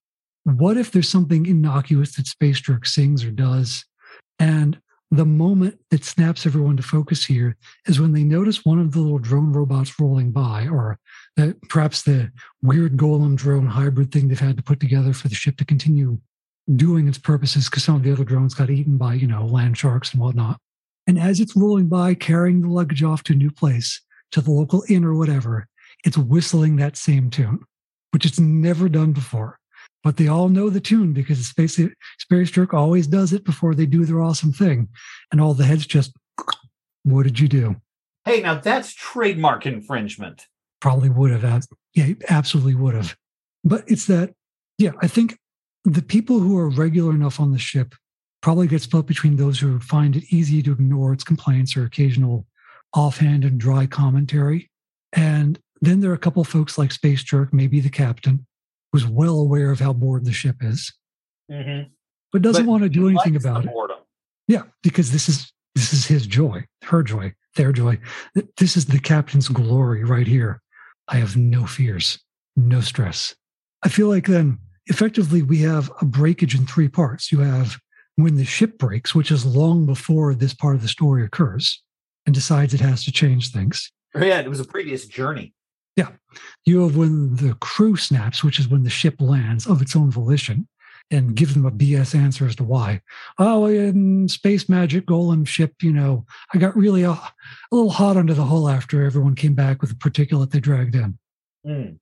[SPEAKER 2] What if there's something innocuous that Space Truck sings or does, and the moment that snaps everyone to focus here is when they notice one of the little drone robots rolling by, or the, perhaps the weird golem drone hybrid thing they've had to put together for the ship to continue doing its purposes because some of the other drones got eaten by, you know, land sharks and whatnot. And as it's rolling by, carrying the luggage off to a new place, to the local inn or whatever, it's whistling that same tune, which it's never done before. But they all know the tune because Space, Space Truck always does it before they do their awesome thing. And all the heads just, what did you do?
[SPEAKER 1] Hey, now that's trademark infringement.
[SPEAKER 2] Probably would have. Yeah, absolutely would have. But it's that, yeah, I think the people who are regular enough on the ship probably get split between those who find it easy to ignore its complaints or occasional offhand and dry commentary. And then there are a couple of folks like Space Jerk, maybe the captain, who's well aware of how bored the ship is,
[SPEAKER 1] mm-hmm.
[SPEAKER 2] but doesn't
[SPEAKER 1] but
[SPEAKER 2] want to do anything about it.
[SPEAKER 1] Boredom.
[SPEAKER 2] Yeah, because this is this is his joy, her joy, their joy. This is the captain's glory right here. I have no fears, no stress. I feel like then effectively we have a breakage in three parts. You have when the ship breaks, which is long before this part of the story occurs, and decides it has to change things.
[SPEAKER 1] Yeah, it was a previous journey.
[SPEAKER 2] Yeah. You have when the crew snaps, which is when the ship lands of its own volition, and gives them a B S answer as to why. Oh, in space magic golem ship, you know, I got really a, a little hot under the hull after everyone came back with the particulate they dragged in.
[SPEAKER 1] Mm.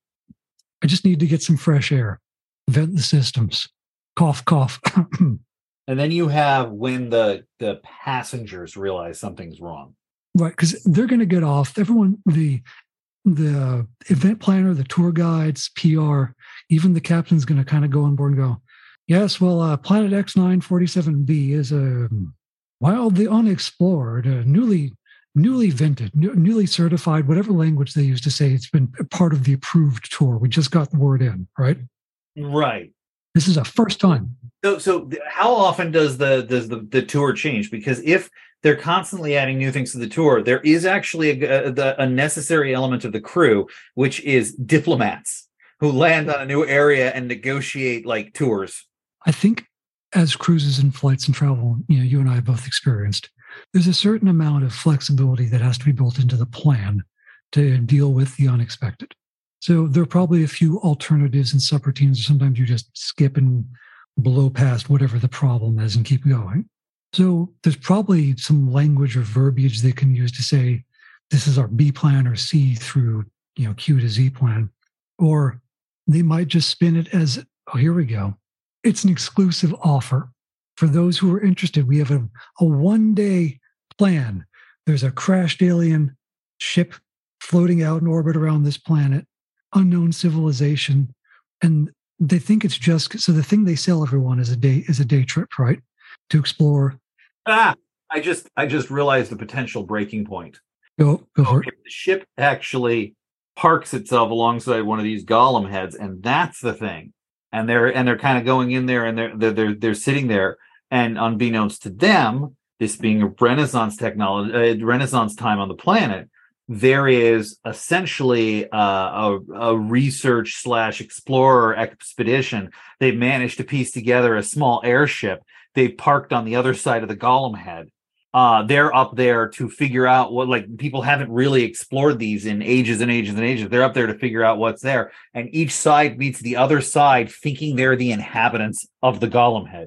[SPEAKER 2] I just need to get some fresh air, vent the systems, cough, cough.
[SPEAKER 1] And then you have when the the passengers realize something's wrong.
[SPEAKER 2] Right, because they're going to get off. Everyone, the the event planner, the tour guides, P R, even the captain's going to kind of go on board and go, Yes, well, uh, Planet X nine forty-seven b is a wildly unexplored, uh, newly newly vented, new, newly certified, whatever language they use to say it's been part of the approved tour. We just got the word in, right?
[SPEAKER 1] Right.
[SPEAKER 2] This is a first time.
[SPEAKER 1] So, so how often does the does the, the tour change? Because if they're constantly adding new things to the tour, there is actually a, a, a necessary element of the crew, which is diplomats who land on a new area and negotiate like tours.
[SPEAKER 2] I think as cruises and flights and travel, you know, you and I have both experienced, there's a certain amount of flexibility that has to be built into the plan to deal with the unexpected. So there are probably a few alternatives and subroutines. Sometimes you just skip and blow past whatever the problem is and keep going. So there's probably some language or verbiage they can use to say, this is our B plan or C through, you know, Q to Z plan. Or they might just spin it as, oh, here we go. It's an exclusive offer. For those who are interested, we have a, a one-day plan. There's a crashed alien ship floating out in orbit around this planet, unknown civilization, and they think it's just so the thing they sell everyone is a day is a day trip, right? To explore.
[SPEAKER 1] Ah, I just I just realized the potential breaking point.
[SPEAKER 2] Go go for
[SPEAKER 1] okay,
[SPEAKER 2] it.
[SPEAKER 1] The ship actually parks itself alongside one of these golem heads, and that's the thing. And they're and they're kind of going in there, and they're they're they're, they're sitting there, and unbeknownst to them, this being a Renaissance technology, uh, Renaissance time on the planet, there is essentially uh, a, a research slash explorer expedition. They've managed to piece together a small airship. They've parked on the other side of the golem head. Uh, they're up there to figure out what, like, people haven't really explored these in ages and ages and ages. They're up there to figure out what's there. And each side meets the other side thinking they're the inhabitants of the golem head.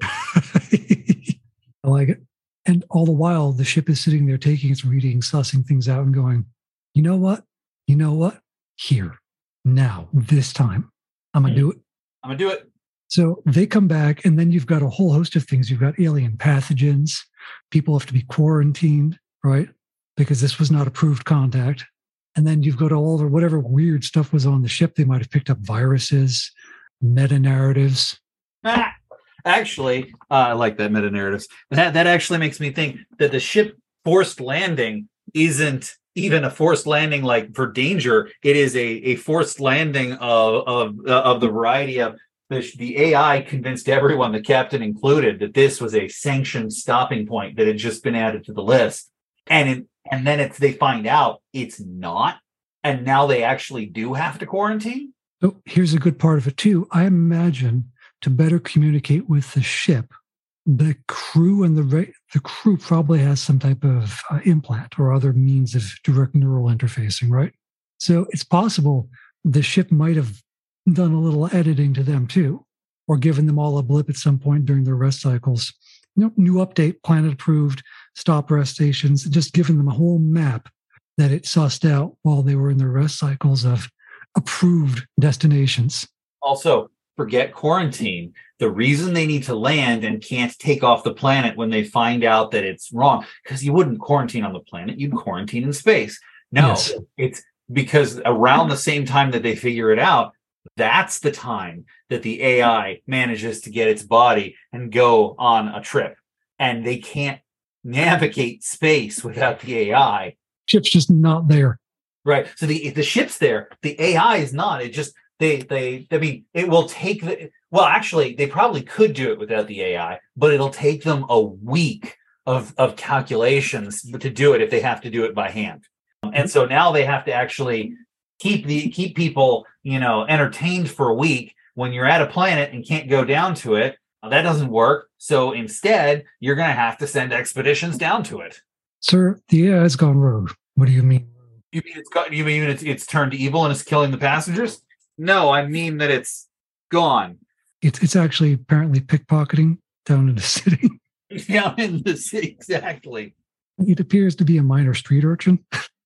[SPEAKER 2] I like it. And all the while, the ship is sitting there taking its reading, sussing things out and going, you know what? You know what? Here, now, this time, I'm going to do it.
[SPEAKER 1] I'm going to do it.
[SPEAKER 2] So they come back, and then you've got a whole host of things. You've got alien pathogens. People have to be quarantined, right? Because this was not approved contact. And then you've got all the whatever weird stuff was on the ship. They might have picked up viruses, meta-narratives.
[SPEAKER 1] Ah, actually, uh, I like that meta-narratives. That, that actually makes me think that the ship forced landing isn't even a forced landing like for danger. It is a, a forced landing of, of, uh, of the variety of The, the A I convinced everyone, the captain included, that this was a sanctioned stopping point that had just been added to the list. And it, and then it's they find out it's not. And now they actually do have to quarantine.
[SPEAKER 2] So here's a good part of it, too. I imagine to better communicate with the ship, the crew and the the crew probably has some type of uh, implant or other means of direct neural interfacing, right? So it's possible the ship might have done a little editing to them too, or given them all a blip at some point during their rest cycles. You know, new update, planet approved, stop rest stations, just giving them a whole map that it sussed out while they were in their rest cycles of approved destinations.
[SPEAKER 1] Also, forget quarantine. The reason they need to land and can't take off the planet when they find out that it's wrong, because you wouldn't quarantine on the planet, you'd quarantine in space. No, yes. It's because around the same time that they figure it out, that's the time that the A I manages to get its body and go on a trip. And they can't navigate space without the A I.
[SPEAKER 2] Ship's just not there.
[SPEAKER 1] Right. So the the ship's there. The A I is not. It just, they, they, I mean, it will take the, well, actually, they probably could do it without the A I, but it'll take them a week of, of calculations to do it if they have to do it by hand. And so now they have to actually keep the keep people, you know, entertained for a week when you're at a planet and can't go down to it. That doesn't work. So instead, you're going to have to send expeditions down to it.
[SPEAKER 2] Sir, the A I has gone rogue. What do you mean?
[SPEAKER 1] You mean it's got, you mean it's it's turned evil and it's killing the passengers? No, I mean that it's gone.
[SPEAKER 2] It's it's actually apparently pickpocketing down in the city.
[SPEAKER 1] Down in the city, exactly.
[SPEAKER 2] It appears to be a minor street urchin.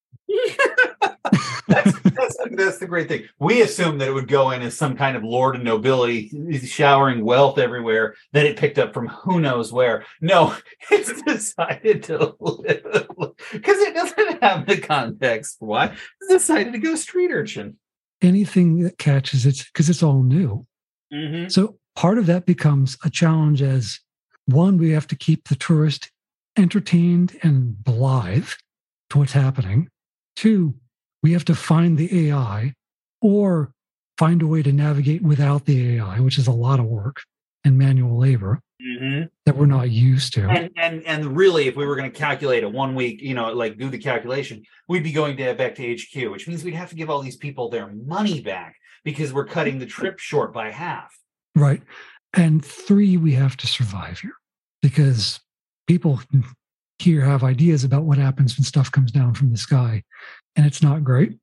[SPEAKER 1] that's, that's, that's the great thing. We assume that it would go in as some kind of lord and nobility showering wealth everywhere that it picked up from who knows where. No, it's decided to live because it doesn't have the context for why. It's decided to go street urchin.
[SPEAKER 2] Anything that catches it, because it's all new.
[SPEAKER 1] Mm-hmm.
[SPEAKER 2] So part of that becomes a challenge as one, we have to keep the tourist entertained and blithe to what's happening. Two, we have to find the A I or find a way to navigate without the A I, which is a lot of work and manual labor
[SPEAKER 1] mm-hmm.
[SPEAKER 2] that we're not used to.
[SPEAKER 1] And, and and really, if we were going to calculate a one week, you know, like do the calculation, we'd be going to back to H Q, which means we'd have to give all these people their money back because we're cutting the trip short by half.
[SPEAKER 2] Right. And three, we have to survive here because people here have ideas about what happens when stuff comes down from the sky, and it's not great.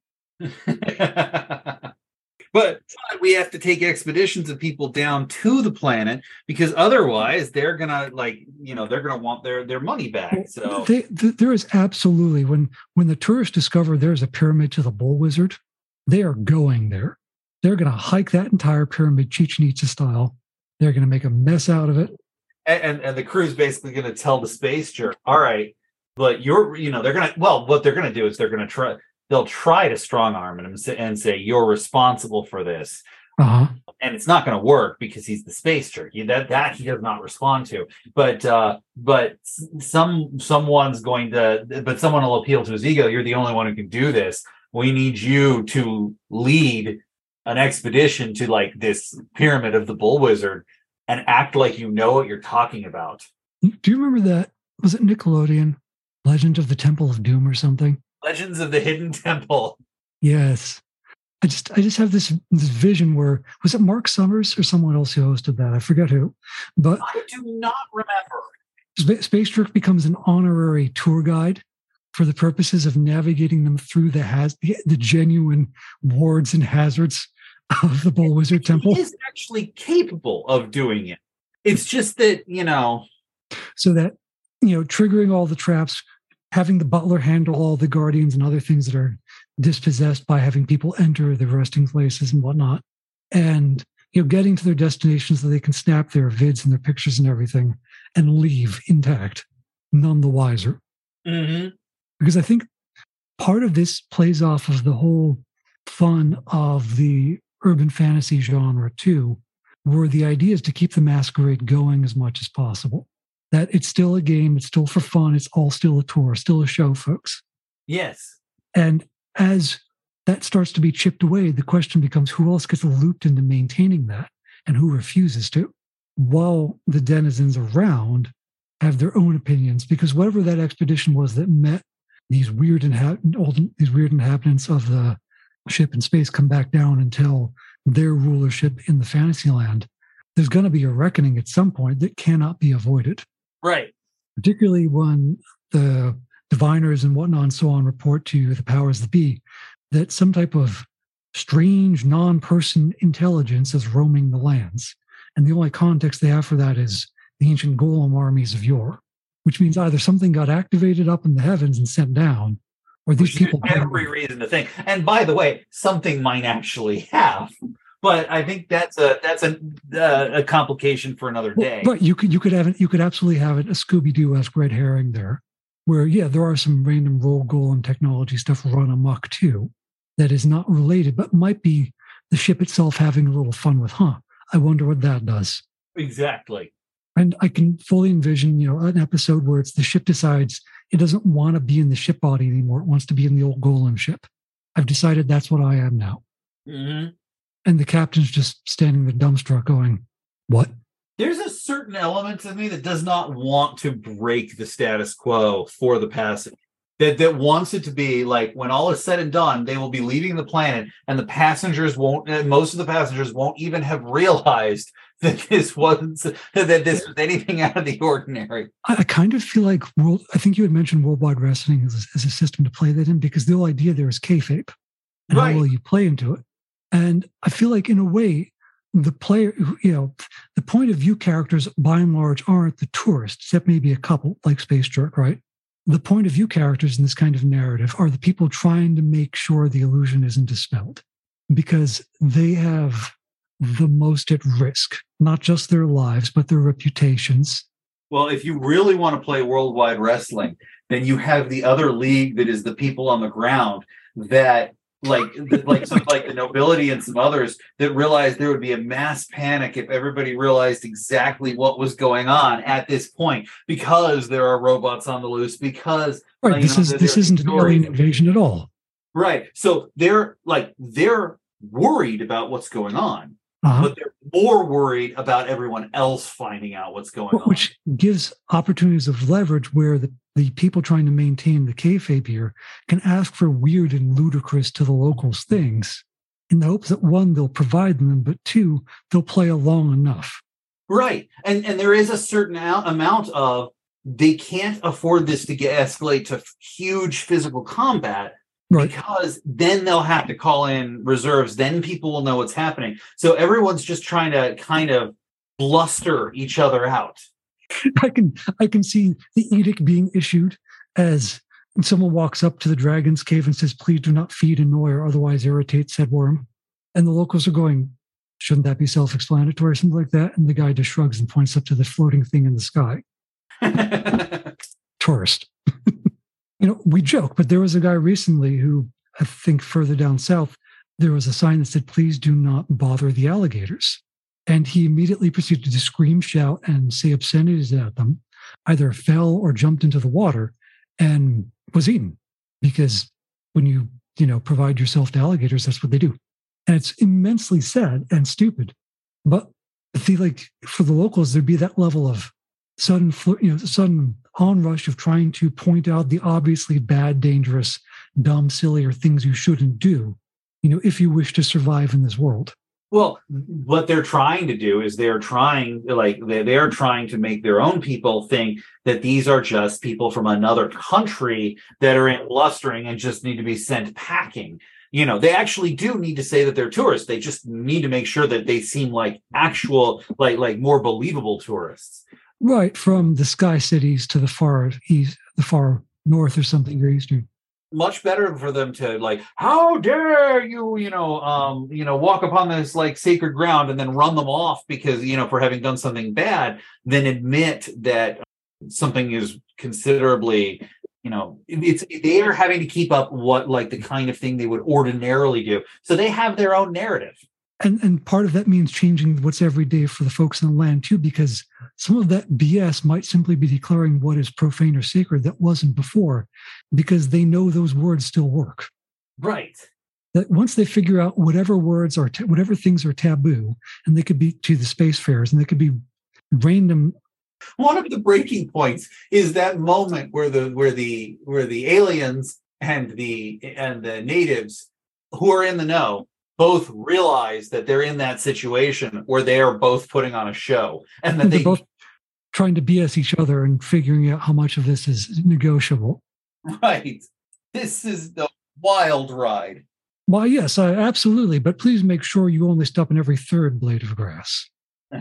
[SPEAKER 1] But we have to take expeditions of people down to the planet because otherwise they're gonna like you know they're gonna want their their money back. So
[SPEAKER 2] they, th- there is absolutely when when the tourists discover there's a pyramid to the Bull Wizard, they are going there. They're gonna hike that entire pyramid, Chichen Itza style. They're gonna make a mess out of it.
[SPEAKER 1] And and, and the crew's basically gonna tell the space jerk, all right, but you're you know they're gonna well what they're gonna do is they're gonna try. They'll try to strong arm him and say, you're responsible for this.
[SPEAKER 2] Uh-huh.
[SPEAKER 1] And it's not going to work because he's the space jerk. That that he does not respond to. But uh, but some someone's going to, but someone will appeal to his ego. You're the only one who can do this. We need you to lead an expedition to like this pyramid of the Bull Wizard and act like you know what you're talking about.
[SPEAKER 2] Do you remember that? Was it Nickelodeon? Legend of the Temple of Doom or something?
[SPEAKER 1] Legends of the Hidden Temple.
[SPEAKER 2] Yes. I just I just have this this vision where, was it Mark Summers or someone else who hosted that? I forget who. But
[SPEAKER 1] I do not remember.
[SPEAKER 2] Space Jerk becomes an honorary tour guide for the purposes of navigating them through the has the, the genuine wards and hazards of the Bull Wizard Temple.
[SPEAKER 1] He is actually capable of doing it. It's just that, you know.
[SPEAKER 2] So that, you know, triggering all the traps, having the butler handle all the guardians and other things that are dispossessed by having people enter their resting places and whatnot. And, you know, getting to their destination so they can snap their vids and their pictures and everything and leave intact, none the wiser.
[SPEAKER 1] Mm-hmm.
[SPEAKER 2] Because I think part of this plays off of the whole fun of the urban fantasy genre too, where the idea is to keep the masquerade going as much as possible. That it's still a game, it's still for fun, it's all still a tour, still a show, folks.
[SPEAKER 1] Yes.
[SPEAKER 2] And as that starts to be chipped away, the question becomes who else gets looped into maintaining that and who refuses to, while the denizens around have their own opinions, because whatever that expedition was that met these weird inhab- these weird inhabitants of the ship in space come back down until their rulership in the fantasy land, there's going to be a reckoning at some point that cannot be avoided.
[SPEAKER 1] Right.
[SPEAKER 2] Particularly when the diviners and whatnot and so on report to the powers that be that some type of strange non-person intelligence is roaming the lands. And the only context they have for that is the ancient golem armies of yore, which means either something got activated up in the heavens and sent down, or these
[SPEAKER 1] Which
[SPEAKER 2] people...
[SPEAKER 1] every reason to think. And by the way, something might actually have. But I think that's a that's a uh, a complication for another day.
[SPEAKER 2] But you could you could have it, you could absolutely have it, a Scooby-Doo-esque red herring there, where yeah, there are some random roll golem technology stuff run amok too, that is not related, but might be the ship itself having a little fun with, huh? I wonder what that does.
[SPEAKER 1] Exactly.
[SPEAKER 2] And I can fully envision, you know, an episode where it's the ship decides it doesn't want to be in the ship body anymore; it wants to be in the old golem ship. I've decided that's what I am now.
[SPEAKER 1] Mm-hmm.
[SPEAKER 2] And the captain's just standing there dumbstruck going, what?
[SPEAKER 1] There's a certain element of me that does not want to break the status quo for the passage. That that wants it to be like when all is said and done, they will be leaving the planet and the passengers won't, most of the passengers won't even have realized that this wasn't, that this was anything out of the ordinary.
[SPEAKER 2] I, I kind of feel like, world. I think you had mentioned Worldwide Wrestling as a, as a system to play that in, because the whole idea there is kayfabe. And
[SPEAKER 1] Right.
[SPEAKER 2] how will you play into it? And I feel like, in a way, the player, you know, the point of view characters, by and large, aren't the tourists, except maybe a couple, like Space Jerk, right? The point of view characters in this kind of narrative are the people trying to make sure the illusion isn't dispelled, because they have the most at risk, not just their lives, but their reputations.
[SPEAKER 1] Well, if you really want to play Worldwide Wrestling, then you have the other league that is the people on the ground that like like some like the nobility and some others that realized there would be a mass panic if everybody realized exactly what was going on at this point, because there are robots on the loose, because
[SPEAKER 2] right,
[SPEAKER 1] you
[SPEAKER 2] this
[SPEAKER 1] know,
[SPEAKER 2] is this isn't an alien invasion at all.
[SPEAKER 1] Right. So they're like they're worried about what's going on,
[SPEAKER 2] uh-huh.
[SPEAKER 1] but they're more worried about everyone else finding out what's going
[SPEAKER 2] which
[SPEAKER 1] on.
[SPEAKER 2] Which gives opportunities of leverage where the, the people trying to maintain the kayfabe here can ask for weird and ludicrous to the locals things in the hopes that, one, they'll provide them, but two, they'll play along enough.
[SPEAKER 1] Right. And and there is a certain amount of, they can't afford this to get escalate to huge physical combat. Right. Because then they'll have to call in reserves. Then people will know what's happening. So everyone's just trying to kind of bluster each other out.
[SPEAKER 2] I can I can see the edict being issued as someone walks up to the dragon's cave and says, "Please do not feed, annoy, or otherwise irritate said worm." And the locals are going, "Shouldn't that be self-explanatory?" or something like that. And the guy just shrugs and points up to the floating thing in the sky. Tourist. You know, we joke, but there was a guy recently who, I think further down south, there was a sign that said, "Please do not bother the alligators." And he immediately proceeded to scream, shout, and say obscenities at them, either fell or jumped into the water and was eaten. Because when you, you know, provide yourself to alligators, that's what they do. And it's immensely sad and stupid. But I feel like for the locals, there'd be that level of sudden, you know, sudden onrush of trying to point out the obviously bad, dangerous, dumb, silly, or things you shouldn't do, you know, if you wish to survive in this world.
[SPEAKER 1] Well, what they're trying to do is they're trying, like, they they're trying to make their own people think that these are just people from another country that are in blustering and just need to be sent packing. You know, they actually do need to say that they're tourists. They just need to make sure that they seem like actual, like, like more believable tourists.
[SPEAKER 2] Right, from the sky cities to the far east, the far north or something, or eastern.
[SPEAKER 1] Much better for them to, like, how dare you, you know, um, you know, walk upon this like sacred ground and then run them off because, you know, for having done something bad, than admit that something is considerably, you know, it's they are having to keep up what like the kind of thing they would ordinarily do. So they have their own narrative.
[SPEAKER 2] And and part of that means changing what's every day for the folks in the land too, because some of that B S might simply be declaring what is profane or sacred that wasn't before, because they know those words still work.
[SPEAKER 1] Right.
[SPEAKER 2] That once they figure out whatever words are, ta- whatever things are taboo, and they could be to the spacefarers, and they could be random.
[SPEAKER 1] One of the breaking points is that moment where the where the where the aliens and the and the natives who are in the know both realize that they're in that situation where they are both putting on a show, and that
[SPEAKER 2] and they're
[SPEAKER 1] they
[SPEAKER 2] both trying to B S each other and figuring out how much of this is negotiable.
[SPEAKER 1] Right. This is the wild ride.
[SPEAKER 2] Well, yes, I, absolutely. But please make sure you only stop in every third blade of grass.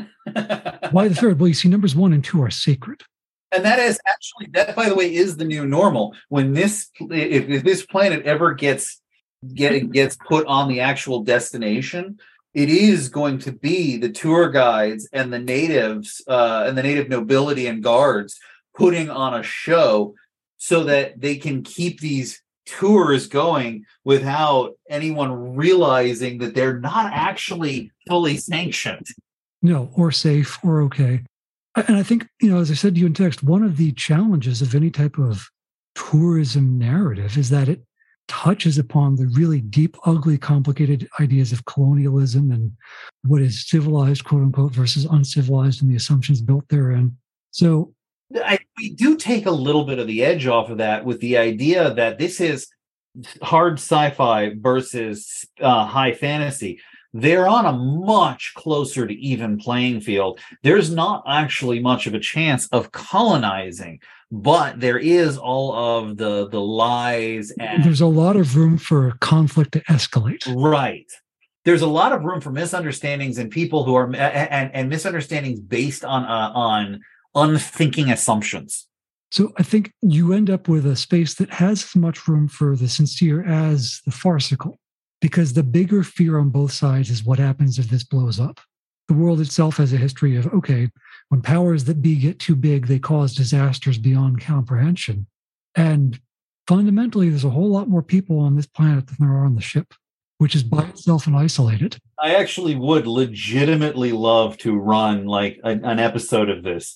[SPEAKER 2] Why the third? Well, you see, numbers one and two are sacred.
[SPEAKER 1] And that is actually, that, by the way, is the new normal. When this, if, if this planet ever gets get gets put on the actual destination, it is going to be the tour guides and the natives uh, and the native nobility and guards putting on a show so that they can keep these tours going without anyone realizing that they're not actually fully sanctioned.
[SPEAKER 2] No, or safe or okay. And I think, you know, as I said to you in text, one of the challenges of any type of tourism narrative is that it touches upon the really deep, ugly, complicated ideas of colonialism and what is civilized, quote unquote, versus uncivilized, and the assumptions built therein. So
[SPEAKER 1] I, we do take a little bit of the edge off of that with the idea that this is hard sci-fi versus uh, high fantasy. They're on a much closer to even playing field. There's not actually much of a chance of colonizing, but there is all of the the lies, and
[SPEAKER 2] there's a lot of room for conflict to escalate.
[SPEAKER 1] Right. There's a lot of room for misunderstandings and people who are and, and misunderstandings based on uh, on unthinking assumptions.
[SPEAKER 2] So I think you end up with a space that has as much room for the sincere as the farcical, because the bigger fear on both sides is what happens if this blows up. The world itself has a history of, okay, when powers that be get too big, they cause disasters beyond comprehension. And fundamentally, there's a whole lot more people on this planet than there are on the ship, which is by itself and isolated.
[SPEAKER 1] I actually would legitimately love to run like an, an episode of this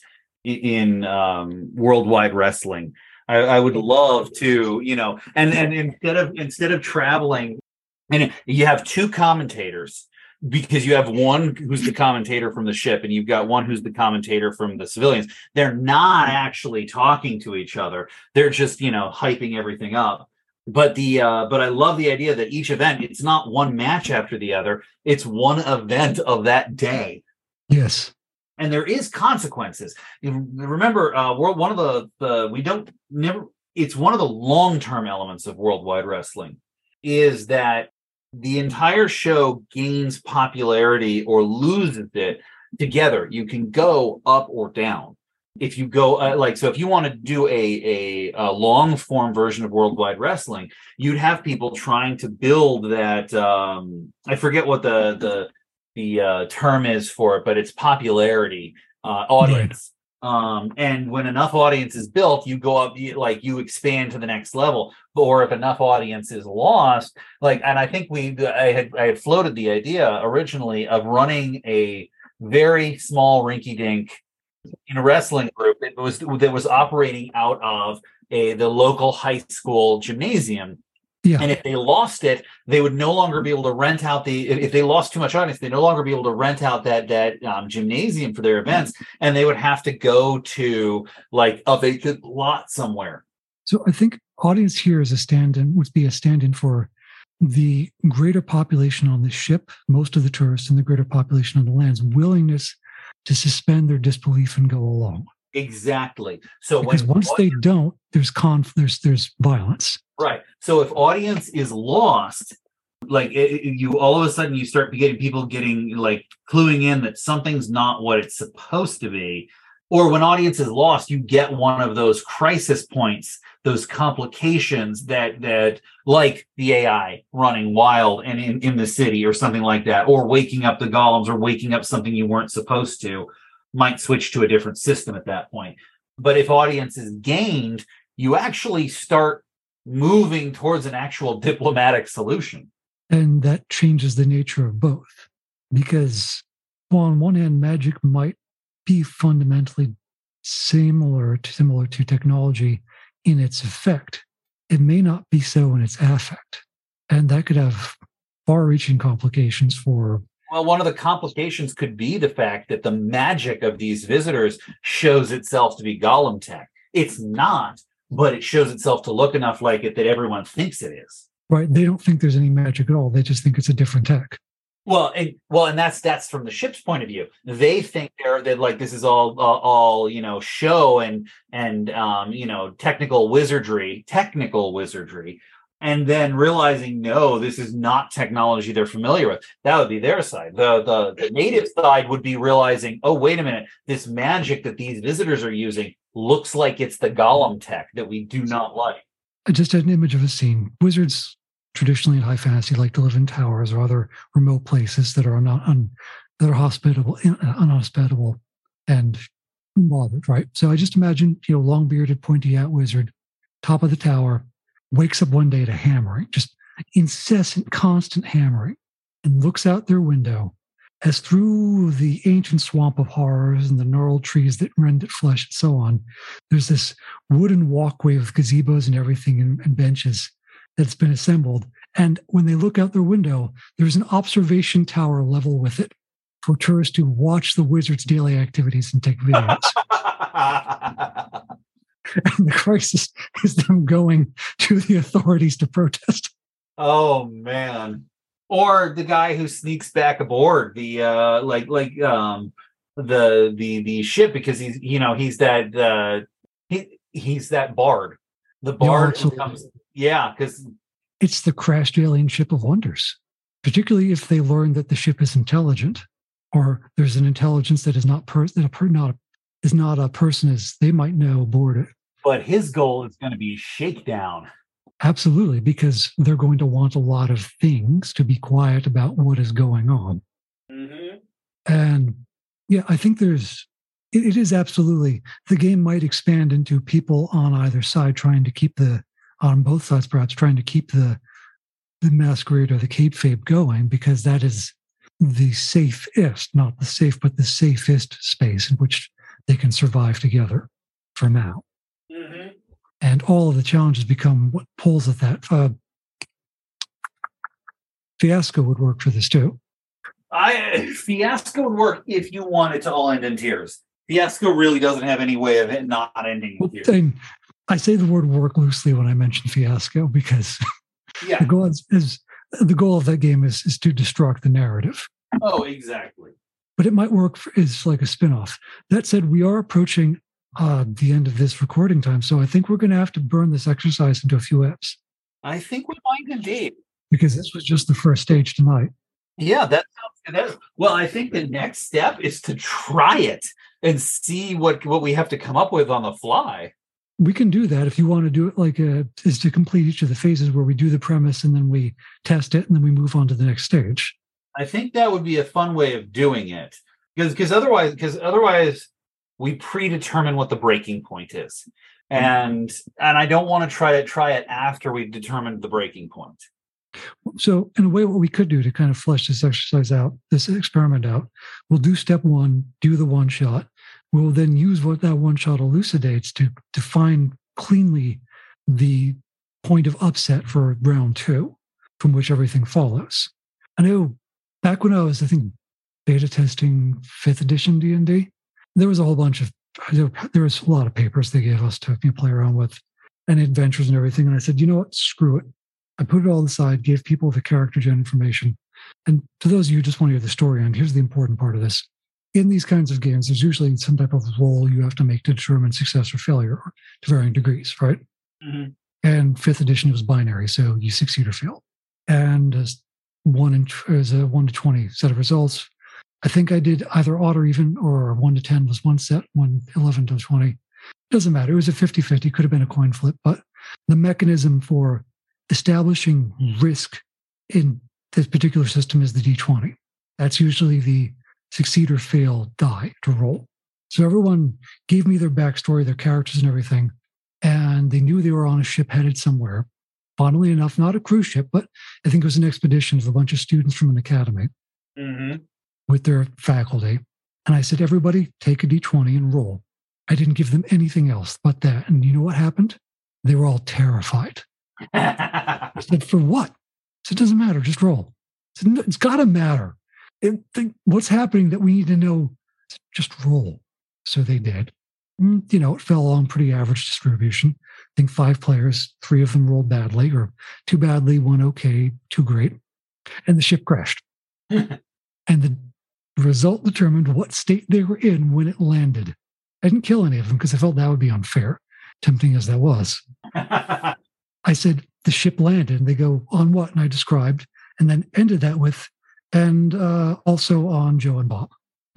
[SPEAKER 1] in um, Worldwide Wrestling. I, I would love to, you know, and and instead of instead of traveling, and you have two commentators, because you have one who's the commentator from the ship and you've got one who's the commentator from the civilians. They're not actually talking to each other. They're just, you know, hyping everything up. But the uh, but I love the idea that each event, it's not one match after the other. It's one event of that day.
[SPEAKER 2] Yes.
[SPEAKER 1] And there is consequences. You remember, uh, world one of the, the we don't never. It's one of the long-term elements of Worldwide Wrestling is that the entire show gains popularity or loses it together. You can go up or down. If you go uh, like so, if you want to do a, a, a long form version of Worldwide Wrestling, you'd have people trying to build that. Um, I forget what the the the uh, term is for it, but it's popularity uh, audience. Right. Um, and when enough audience is built, you go up, you, like you expand to the next level. Or if enough audience is lost, like, and I think we, I had, I had floated the idea originally of running a very small rinky-dink in a wrestling group that was that was operating out of a the local high school gymnasium. Yeah. And if they lost it, they would no longer be able to rent out the. If they lost too much audience, they'd no longer be able to rent out that that um, gymnasium for their events, and they would have to go to like a vacant lot somewhere.
[SPEAKER 2] So I think audience here is a stand-in, would be a stand-in for the greater population on the ship, most of the tourists, and the greater population on the land's willingness to suspend their disbelief and go along.
[SPEAKER 1] Exactly. So
[SPEAKER 2] because
[SPEAKER 1] when
[SPEAKER 2] once audience, they don't, there's conf, there's there's violence.
[SPEAKER 1] Right. So if audience is lost, like it, you all of a sudden you start getting people getting like cluing in that something's not what it's supposed to be. Or when audience is lost, you get one of those crisis points, those complications that that like the A I running wild and in, in the city or something like that, or waking up the golems or waking up something you weren't supposed to, might switch to a different system at that point. But if audience is gained, you actually start moving towards an actual diplomatic solution.
[SPEAKER 2] And that changes the nature of both. Because well, on one hand, magic might be fundamentally similar to, similar to technology in its effect. It may not be so in its affect. And that could have far-reaching complications for...
[SPEAKER 1] Well, one of the complications could be the fact that the magic of these visitors shows itself to be golem tech. It's not, but it shows itself to look enough like it that everyone thinks it is.
[SPEAKER 2] Right. They don't think there's any magic at all. They just think it's a different tech.
[SPEAKER 1] Well, and well, and that's that's from the ship's point of view. They think they're that like this is all uh, all you know show and and um, you know technical wizardry, technical wizardry, and then realizing no, this is not technology they're familiar with. That would be their side. The the the native side would be realizing, oh wait a minute, this magic that these visitors are using looks like it's the golem tech that we do not like.
[SPEAKER 2] I just had an image of a scene. Wizards traditionally in high fantasy like to live in towers or other remote places that are not un, that are hospitable, unhospitable, and unbothered, right? So I just imagine, you know, long-bearded, pointy-hat wizard, top of the tower, wakes up one day to hammering, just incessant, constant hammering, and looks out their window as through the ancient swamp of horrors and the gnarled trees that rend at flesh and so on, there's this wooden walkway with gazebos and everything and, and benches that's been assembled. And when they look out their window, there's an observation tower level with it for tourists to watch the wizard's daily activities and take videos. And the crisis is them going to the authorities to protest.
[SPEAKER 1] Oh, man. Or the guy who sneaks back aboard the uh, like like um, the the the ship because he's you know he's that uh, he he's that bard. The bard
[SPEAKER 2] no,
[SPEAKER 1] comes. Yeah, because
[SPEAKER 2] it's the crashed alien ship of wonders, particularly if they learn that the ship is intelligent, or there's an intelligence that is not per- that a per- not is not a person as they might know aboard it.
[SPEAKER 1] But his goal is going to be shakedown.
[SPEAKER 2] Absolutely, because they're going to want a lot of things to be quiet about what is going on.
[SPEAKER 1] Mm-hmm.
[SPEAKER 2] And yeah, I think there's it, it is absolutely the game might expand into people on either side trying to keep the on both sides, perhaps trying to keep the the masquerade or the kayfabe going, because that is the safest, not the safe, but the safest space in which they can survive together for now. Mm-hmm. And all of the challenges become what pulls at that. Uh, Fiasco would work for this too.
[SPEAKER 1] I Fiasco would work if you want it to all end in tears. Fiasco really doesn't have any way of it not ending in tears.
[SPEAKER 2] And I say the word work loosely when I mention Fiasco, because yeah. the goal is, is the goal of that game is, is to destruct the narrative.
[SPEAKER 1] Oh, exactly.
[SPEAKER 2] But it might work for, as like a spin-off. That said, we are approaching uh, the end of this recording time, so I think we're going to have to burn this exercise into a few eps.
[SPEAKER 1] I think we might indeed.
[SPEAKER 2] Because this was just the first stage tonight.
[SPEAKER 1] Yeah, that sounds good. Well, I think the next step is to try it and see what, what we have to come up with on the fly.
[SPEAKER 2] We can do that if you want to do it like a, is to complete each of the phases where we do the premise and then we test it and then we move on to the next stage.
[SPEAKER 1] I think that would be a fun way of doing it, because because otherwise because otherwise we predetermine what the breaking point is, and and I don't want to try to try it after we've determined the breaking point.
[SPEAKER 2] So in a way, what we could do to kind of flesh this exercise out, this experiment out, we'll do step one, do the one shot. We'll then use what that one shot elucidates to define cleanly the point of upset for round two, from which everything follows. I know back when I was, I think, beta testing fifth edition D and D, there was a whole bunch of, there was a lot of papers they gave us to you know, play around with and adventures and everything. And I said, you know what, screw it. I put it all aside, gave people the character gen information. And to those of you who just want to hear the story, and here's the important part of this. In these kinds of games, there's usually some type of role you have to make to determine success or failure to varying degrees, right? Mm-hmm. And fifth edition, it was binary, so you succeed or fail. And as one in, as a one to twenty set of results, I think I did either odd or even, or one to ten was one set, one eleven to twenty. Doesn't matter. It was a fifty-fifty, could have been a coin flip, but the mechanism for establishing risk in this particular system is the D twenty. That's usually the succeed or fail die to roll. So everyone gave me their backstory, their characters and everything, and they knew they were on a ship headed somewhere. Funnily enough, not a cruise ship, but I think it was an expedition with a bunch of students from an academy mm-hmm. with their faculty. And I said, everybody take a D twenty and roll. I didn't give them anything else but that. And you know what happened? They were all terrified. I said, for what? I said, it doesn't matter, just roll. I said, it's got to matter. It, think, what's happening that we need to know? Said, just roll. So they did. You know, it fell along pretty average distribution. I think five players, three of them rolled badly, or two badly, one okay, two great. And the ship crashed. And the result determined what state they were in when it landed. I didn't kill any of them because I felt that would be unfair, tempting as that was. I said, the ship landed, and they go, on what? And I described, and then ended that with, and uh, also on Joe and Bob.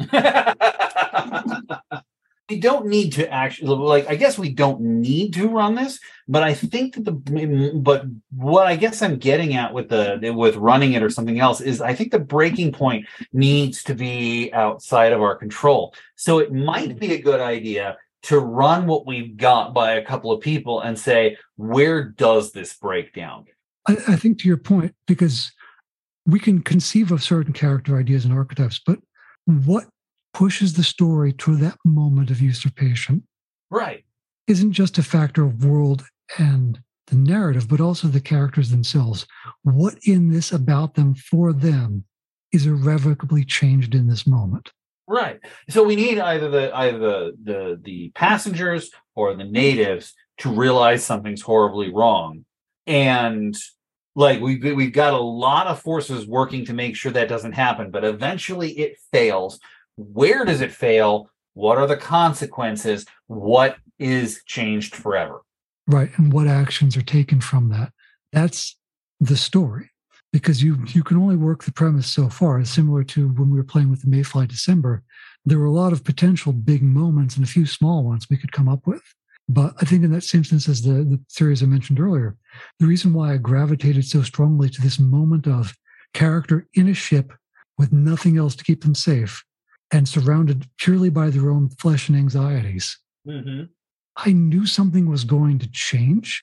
[SPEAKER 1] We don't need to actually, like, I guess we don't need to run this, but I think that the, but what I guess I'm getting at with the, with running it or something else is I think the breaking point needs to be outside of our control. So it might be a good idea to run what we've got by a couple of people and say, where does this break down?
[SPEAKER 2] I, I think to your point, because we can conceive of certain character ideas and archetypes, but what pushes the story to that moment of usurpation
[SPEAKER 1] right
[SPEAKER 2] isn't just a factor of world and the narrative, but also the characters themselves. What in this about them for them is irrevocably changed in this moment.
[SPEAKER 1] Right. So we need either the either the the, the passengers or the natives to realize something's horribly wrong. And like we've, we've got a lot of forces working to make sure that doesn't happen, but eventually it fails. Where does it fail? What are the consequences? What is changed forever?
[SPEAKER 2] Right. And what actions are taken from that? That's the story. Because you you can only work the premise so far. Similar to when we were playing with the Mayfly December, there were a lot of potential big moments and a few small ones we could come up with. But I think in that same sense as the, the series I mentioned earlier, the reason why I gravitated so strongly to this moment of character in a ship with nothing else to keep them safe and surrounded purely by their own flesh and anxieties, mm-hmm. I knew something was going to change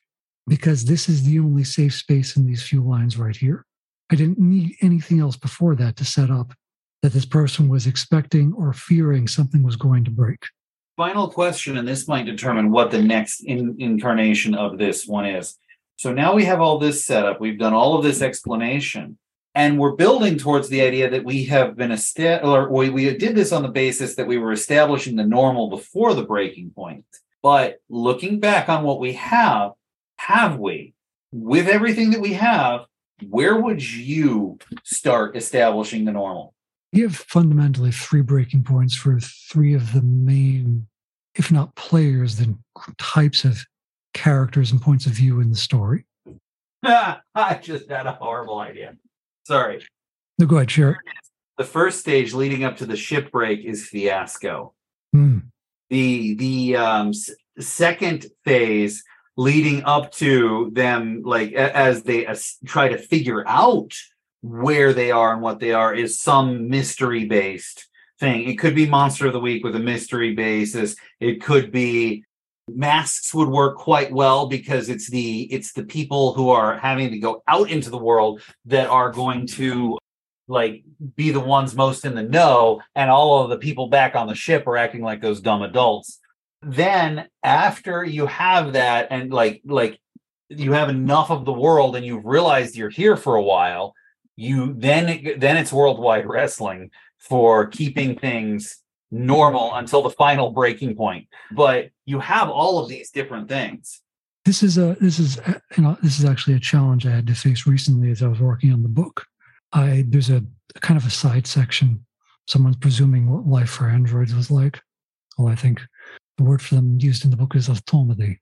[SPEAKER 2] because this is the only safe space in these few lines right here. I didn't need anything else before that to set up that this person was expecting or fearing something was going to break.
[SPEAKER 1] Final question, and this might determine what the next in, incarnation of this one is. So now we have all this set up. We've done all of this explanation, and we're building towards the idea that we have been esta- or we, we did this on the basis that we were establishing the normal before the breaking point. But looking back on what we have, have we, with everything that we have, where would you start establishing the normal?
[SPEAKER 2] You have fundamentally three breaking points for three of the main, if not players, then types of characters and points of view in the story.
[SPEAKER 1] I just had a horrible idea. Sorry.
[SPEAKER 2] No, go ahead, share it.
[SPEAKER 1] The first stage leading up to the shipbreak is fiasco.
[SPEAKER 2] Hmm.
[SPEAKER 1] The the um, s- second phase leading up to them, like a- as they as, try to figure out where they are and what they are, is some mystery based thing. It could be Monster of the Week with a mystery basis. It could be masks would work quite well because it's the it's the people who are having to go out into the world that are going to like be the ones most in the know, and all of the people back on the ship are acting like those dumb adults. Then after you have that, and like like you have enough of the world and you've realized you're here for a while, you then then it's worldwide wrestling for keeping things normal until the final breaking point. But you have all of these different things.
[SPEAKER 2] This is a this is a, you know this is actually a challenge I had to face recently as I was working on the book. I there's a, a kind of a side section. Someone's presuming what life for androids was like. Well, I think the word for them used in the book is automata.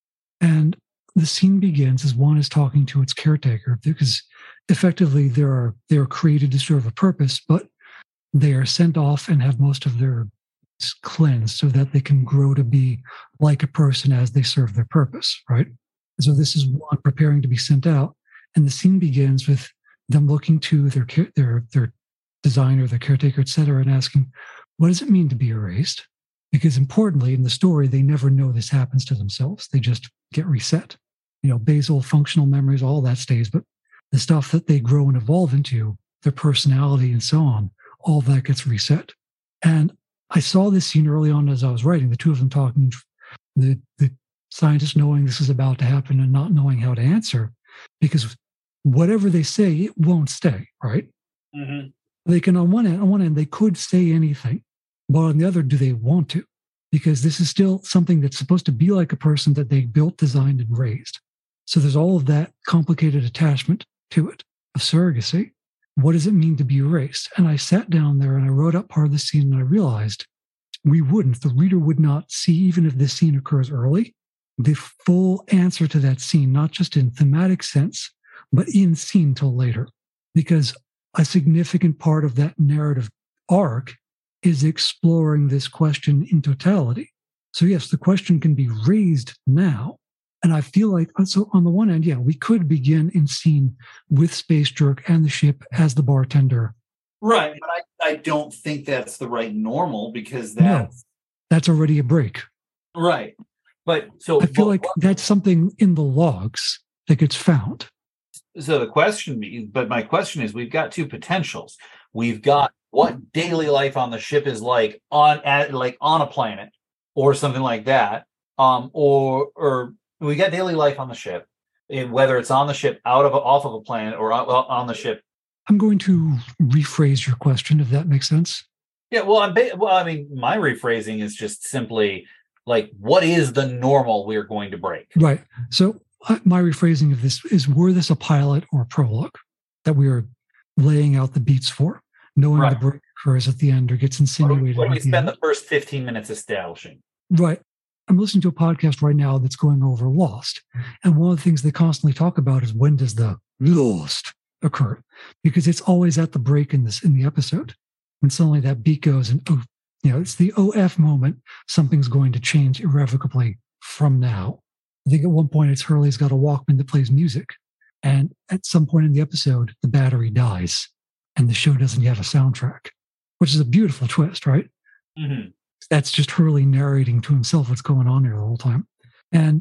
[SPEAKER 2] And the scene begins as one is talking to its caretaker, because effectively there are they are created to serve a purpose, but they are sent off and have most of their cleansed so that they can grow to be like a person as they serve their purpose, right? So this is one preparing to be sent out, and the scene begins with them looking to their their their designer, their caretaker, et cetera, and asking, "What does it mean to be erased?" Because importantly, in the story, they never know this happens to themselves. They just get reset. You know, basal functional memories, all that stays, but the stuff that they grow and evolve into, their personality and so on, all that gets reset. And I saw this scene early on as I was writing, the two of them talking, the, the scientist knowing this is about to happen and not knowing how to answer, because whatever they say, it won't stay, right?
[SPEAKER 1] Mm-hmm.
[SPEAKER 2] They can, on one end, on one end, they could say anything, but on the other, do they want to? Because this is still something that's supposed to be like a person that they built, designed, and raised. So there's all of that complicated attachment to it of surrogacy. What does it mean to be erased? And I sat down there and I wrote up part of the scene, and I realized we wouldn't, the reader would not see, even if this scene occurs early, the full answer to that scene, not just in thematic sense, but in scene till later. Because a significant part of that narrative arc is exploring this question in totality. So yes, the question can be raised now. And I feel like, so on the one end, yeah, we could begin in scene with Space Jerk and the ship as the bartender.
[SPEAKER 1] Right. But I, I don't think that's the right normal, because that's... No,
[SPEAKER 2] that's already a break.
[SPEAKER 1] Right. But so...
[SPEAKER 2] I feel
[SPEAKER 1] but,
[SPEAKER 2] like that's something in the logs that gets found.
[SPEAKER 1] So the question, but my question is, we've got two potentials. We've got what daily life on the ship is like on at, like on a planet or something like that. Um, or or we got daily life on the ship, whether it's on the ship, out of off of a planet, or on, on the ship.
[SPEAKER 2] I'm going to rephrase your question, if that makes sense.
[SPEAKER 1] Yeah, well, I'm ba- well, I mean, my rephrasing is just simply like, what is the normal we're going to break?
[SPEAKER 2] Right. So uh, my rephrasing of this is: were this a pilot or a prologue that we are laying out the beats for, knowing right. the break occurs at the end or gets insinuated?
[SPEAKER 1] What do we, what do we spend
[SPEAKER 2] the,
[SPEAKER 1] the first fifteen minutes establishing?
[SPEAKER 2] Right. I'm listening to a podcast right now that's going over Lost. And one of the things they constantly talk about is, when does the Lost occur? Because it's always at the break in this in the episode, when suddenly that beat goes and, oh, you know, it's the O F moment. Something's going to change irrevocably from now. I think at one point it's Hurley's got a Walkman that plays music. And at some point in the episode, the battery dies and the show doesn't have a soundtrack, which is a beautiful twist, right?
[SPEAKER 1] Mm-hmm.
[SPEAKER 2] That's just Hurley narrating to himself what's going on there the whole time. And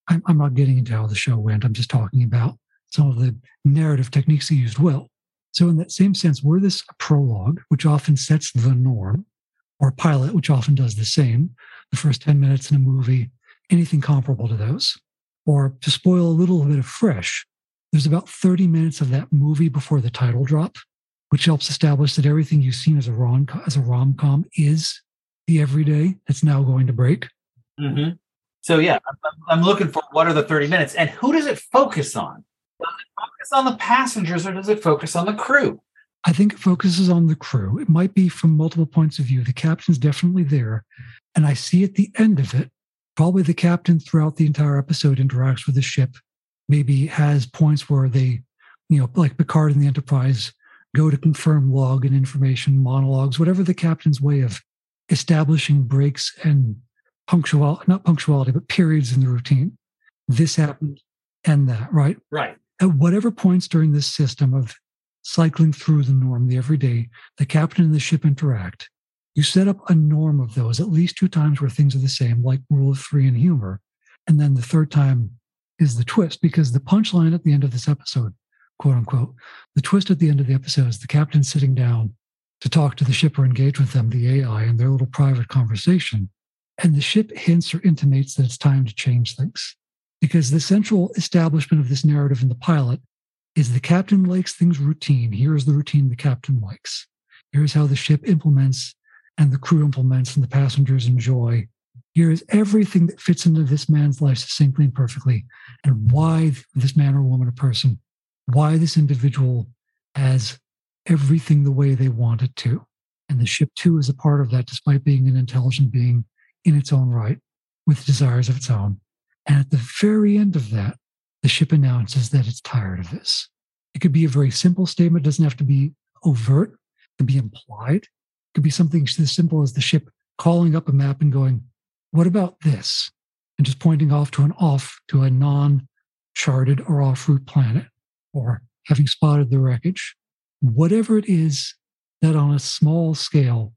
[SPEAKER 2] I'm, I'm not getting into how the show went. I'm just talking about some of the narrative techniques he used well. So in that same sense, were this a prologue, which often sets the norm, or a pilot, which often does the same, the first ten minutes in a movie, anything comparable to those, or to spoil a little bit of fresh, there's about thirty minutes of that movie before the title drop, which helps establish that everything you've seen as a rom as a rom-com is the everyday that's now going to break.
[SPEAKER 1] Mm-hmm. So yeah, I'm, I'm looking for what are the thirty minutes, and who does it focus on? Does it focus on the passengers, or does it focus on the crew?
[SPEAKER 2] I think it focuses on the crew. It might be from multiple points of view. The captain's definitely there, and I see at the end of it, probably the captain throughout the entire episode interacts with the ship, maybe has points where they, you know, like Picard and the Enterprise, go to confirm log and information monologues, whatever the captain's way of establishing breaks and punctuality, not punctuality, but periods in the routine. This happened and that, right?
[SPEAKER 1] Right.
[SPEAKER 2] At whatever points during this system of cycling through the norm, the everyday, the captain and the ship interact. You set up a norm of those at least two times where things are the same, like rule of three and humor. And then the third time is the twist, because the punchline at the end of this episode, quote unquote, the twist at the end of the episode is the captain sitting down to talk to the ship or engage with them, the A I, in their little private conversation. And the ship hints or intimates that it's time to change things. Because the central establishment of this narrative in the pilot is the captain likes things routine. Here's the routine the captain likes. Here's how the ship implements and the crew implements and the passengers enjoy. Here's everything that fits into this man's life succinctly and perfectly, and why this man or woman or person, why this individual has everything the way they want it to. And the ship, too, is a part of that, despite being an intelligent being in its own right, with desires of its own. And at the very end of that, the ship announces that it's tired of this. It could be a very simple statement. It doesn't have to be overt. It could be implied. It could be something as simple as the ship calling up a map and going, what about this? And just pointing off to an off to a non-charted or off-route planet, or having spotted the wreckage. Whatever it is that on a small scale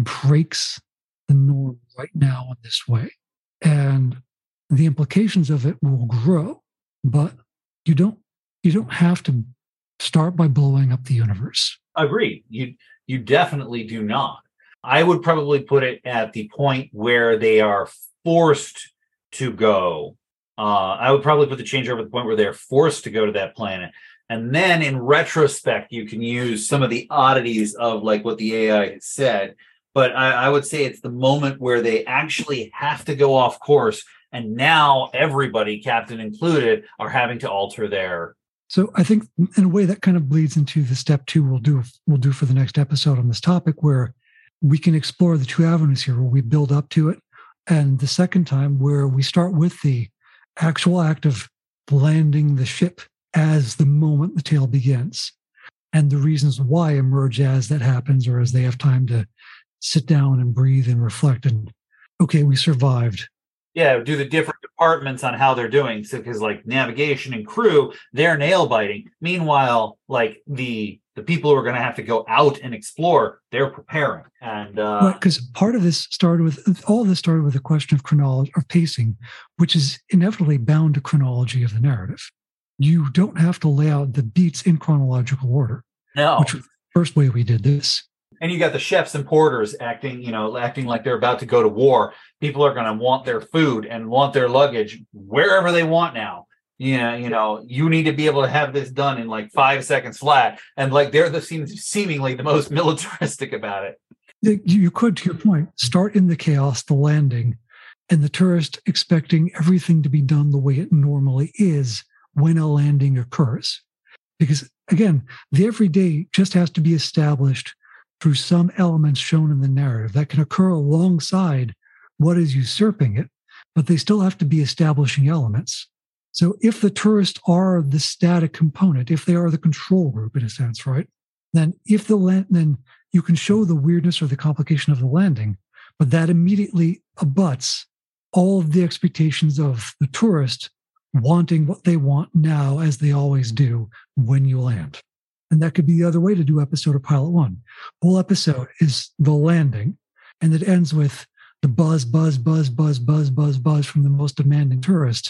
[SPEAKER 2] breaks the norm right now in this way. And the implications of it will grow, but you don't you don't have to start by blowing up the universe.
[SPEAKER 1] Agreed. You you definitely do not. I would probably put it at the point where they are forced to go. Uh, I would probably put the changeover at the point where they're forced to go to that planet. And then in retrospect, you can use some of the oddities of like what the A I said. But I, I would say it's the moment where they actually have to go off course. And now everybody, captain included, are having to alter their.
[SPEAKER 2] So I think in a way that kind of bleeds into the step two we'll do we'll do for the next episode on this topic, where we can explore the two avenues here, where we build up to it. And the second time where we start with the actual act of landing the ship as the moment the tale begins. And the reasons why emerge as that happens, or as they have time to sit down and breathe and reflect and, okay, we survived.
[SPEAKER 1] Yeah, do the different departments on how they're doing. So, because like navigation and crew, they're nail biting. Meanwhile, like the the people who are going to have to go out and explore, they're preparing. And uh,
[SPEAKER 2] right, because part of this started with all of this started with a question of chronology, of pacing, which is inevitably bound to chronology of the narrative. You don't have to lay out the beats in chronological order.
[SPEAKER 1] No,
[SPEAKER 2] which was the first way we did this.
[SPEAKER 1] And you got the chefs and porters acting, you know, acting like they're about to go to war. People are going to want their food and want their luggage wherever they want now. Yeah, you know, you need to be able to have this done in like five seconds flat. And like they're the seem, seemingly the most militaristic about it.
[SPEAKER 2] You could, to your point, start in the chaos, the landing, and the tourist expecting everything to be done the way it normally is when a landing occurs. Because again, the everyday just has to be established through some elements shown in the narrative that can occur alongside what is usurping it, but they still have to be establishing elements. So if the tourists are the static component, if they are the control group in a sense, right, then if the land, then you can show the weirdness or the complication of the landing, but that immediately abuts all of the expectations of the tourist wanting what they want now, as they always do when you land. And that could be the other way to do episode of Pilot One. Whole episode is the landing, and it ends with the buzz, buzz, buzz, buzz, buzz, buzz, buzz from the most demanding tourist.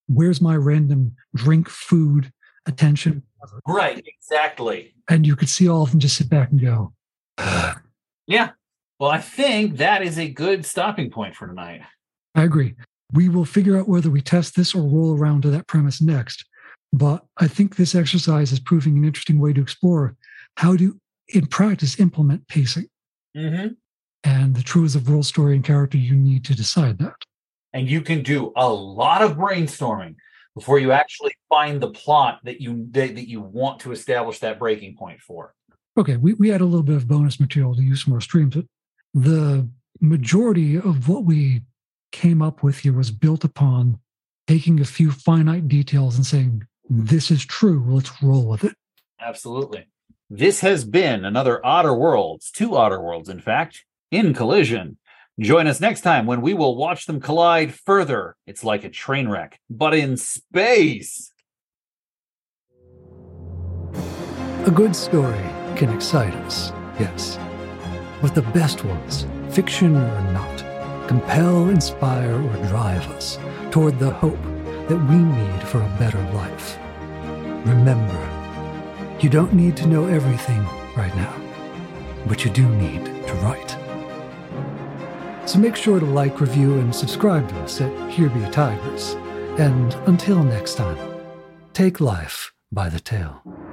[SPEAKER 2] where's my random drink, food, attention?
[SPEAKER 1] Right, exactly.
[SPEAKER 2] And you could see all of them just sit back and go,
[SPEAKER 1] yeah. Well, I think that is a good stopping point for tonight.
[SPEAKER 2] I agree. We will figure out whether we test this or roll around to that premise next. But I think this exercise is proving an interesting way to explore how to, in practice, implement pacing.
[SPEAKER 1] Mm-hmm.
[SPEAKER 2] And the truths of world story and character, you need to decide that.
[SPEAKER 1] And you can do a lot of brainstorming before you actually find the plot that you that, that you want to establish that breaking point for.
[SPEAKER 2] Okay, we, we had a little bit of bonus material to use more streams, but the majority of what we came up with here was built upon taking a few finite details and saying, this is true, let's roll with it.
[SPEAKER 1] Absolutely. This has been another Otter Worlds, two Otter Worlds, in fact, in collision. Join us next time when we will watch them collide further. It's like a train wreck, but in space.
[SPEAKER 2] A good story can excite us, yes. But the best ones, fiction or not, compel, inspire, or drive us toward the hope that we need for a better life. Remember, you don't need to know everything right now, but you do need to write. So make sure to like, review, and subscribe to us at Here Be Tigers. And until next time, take life by the tail.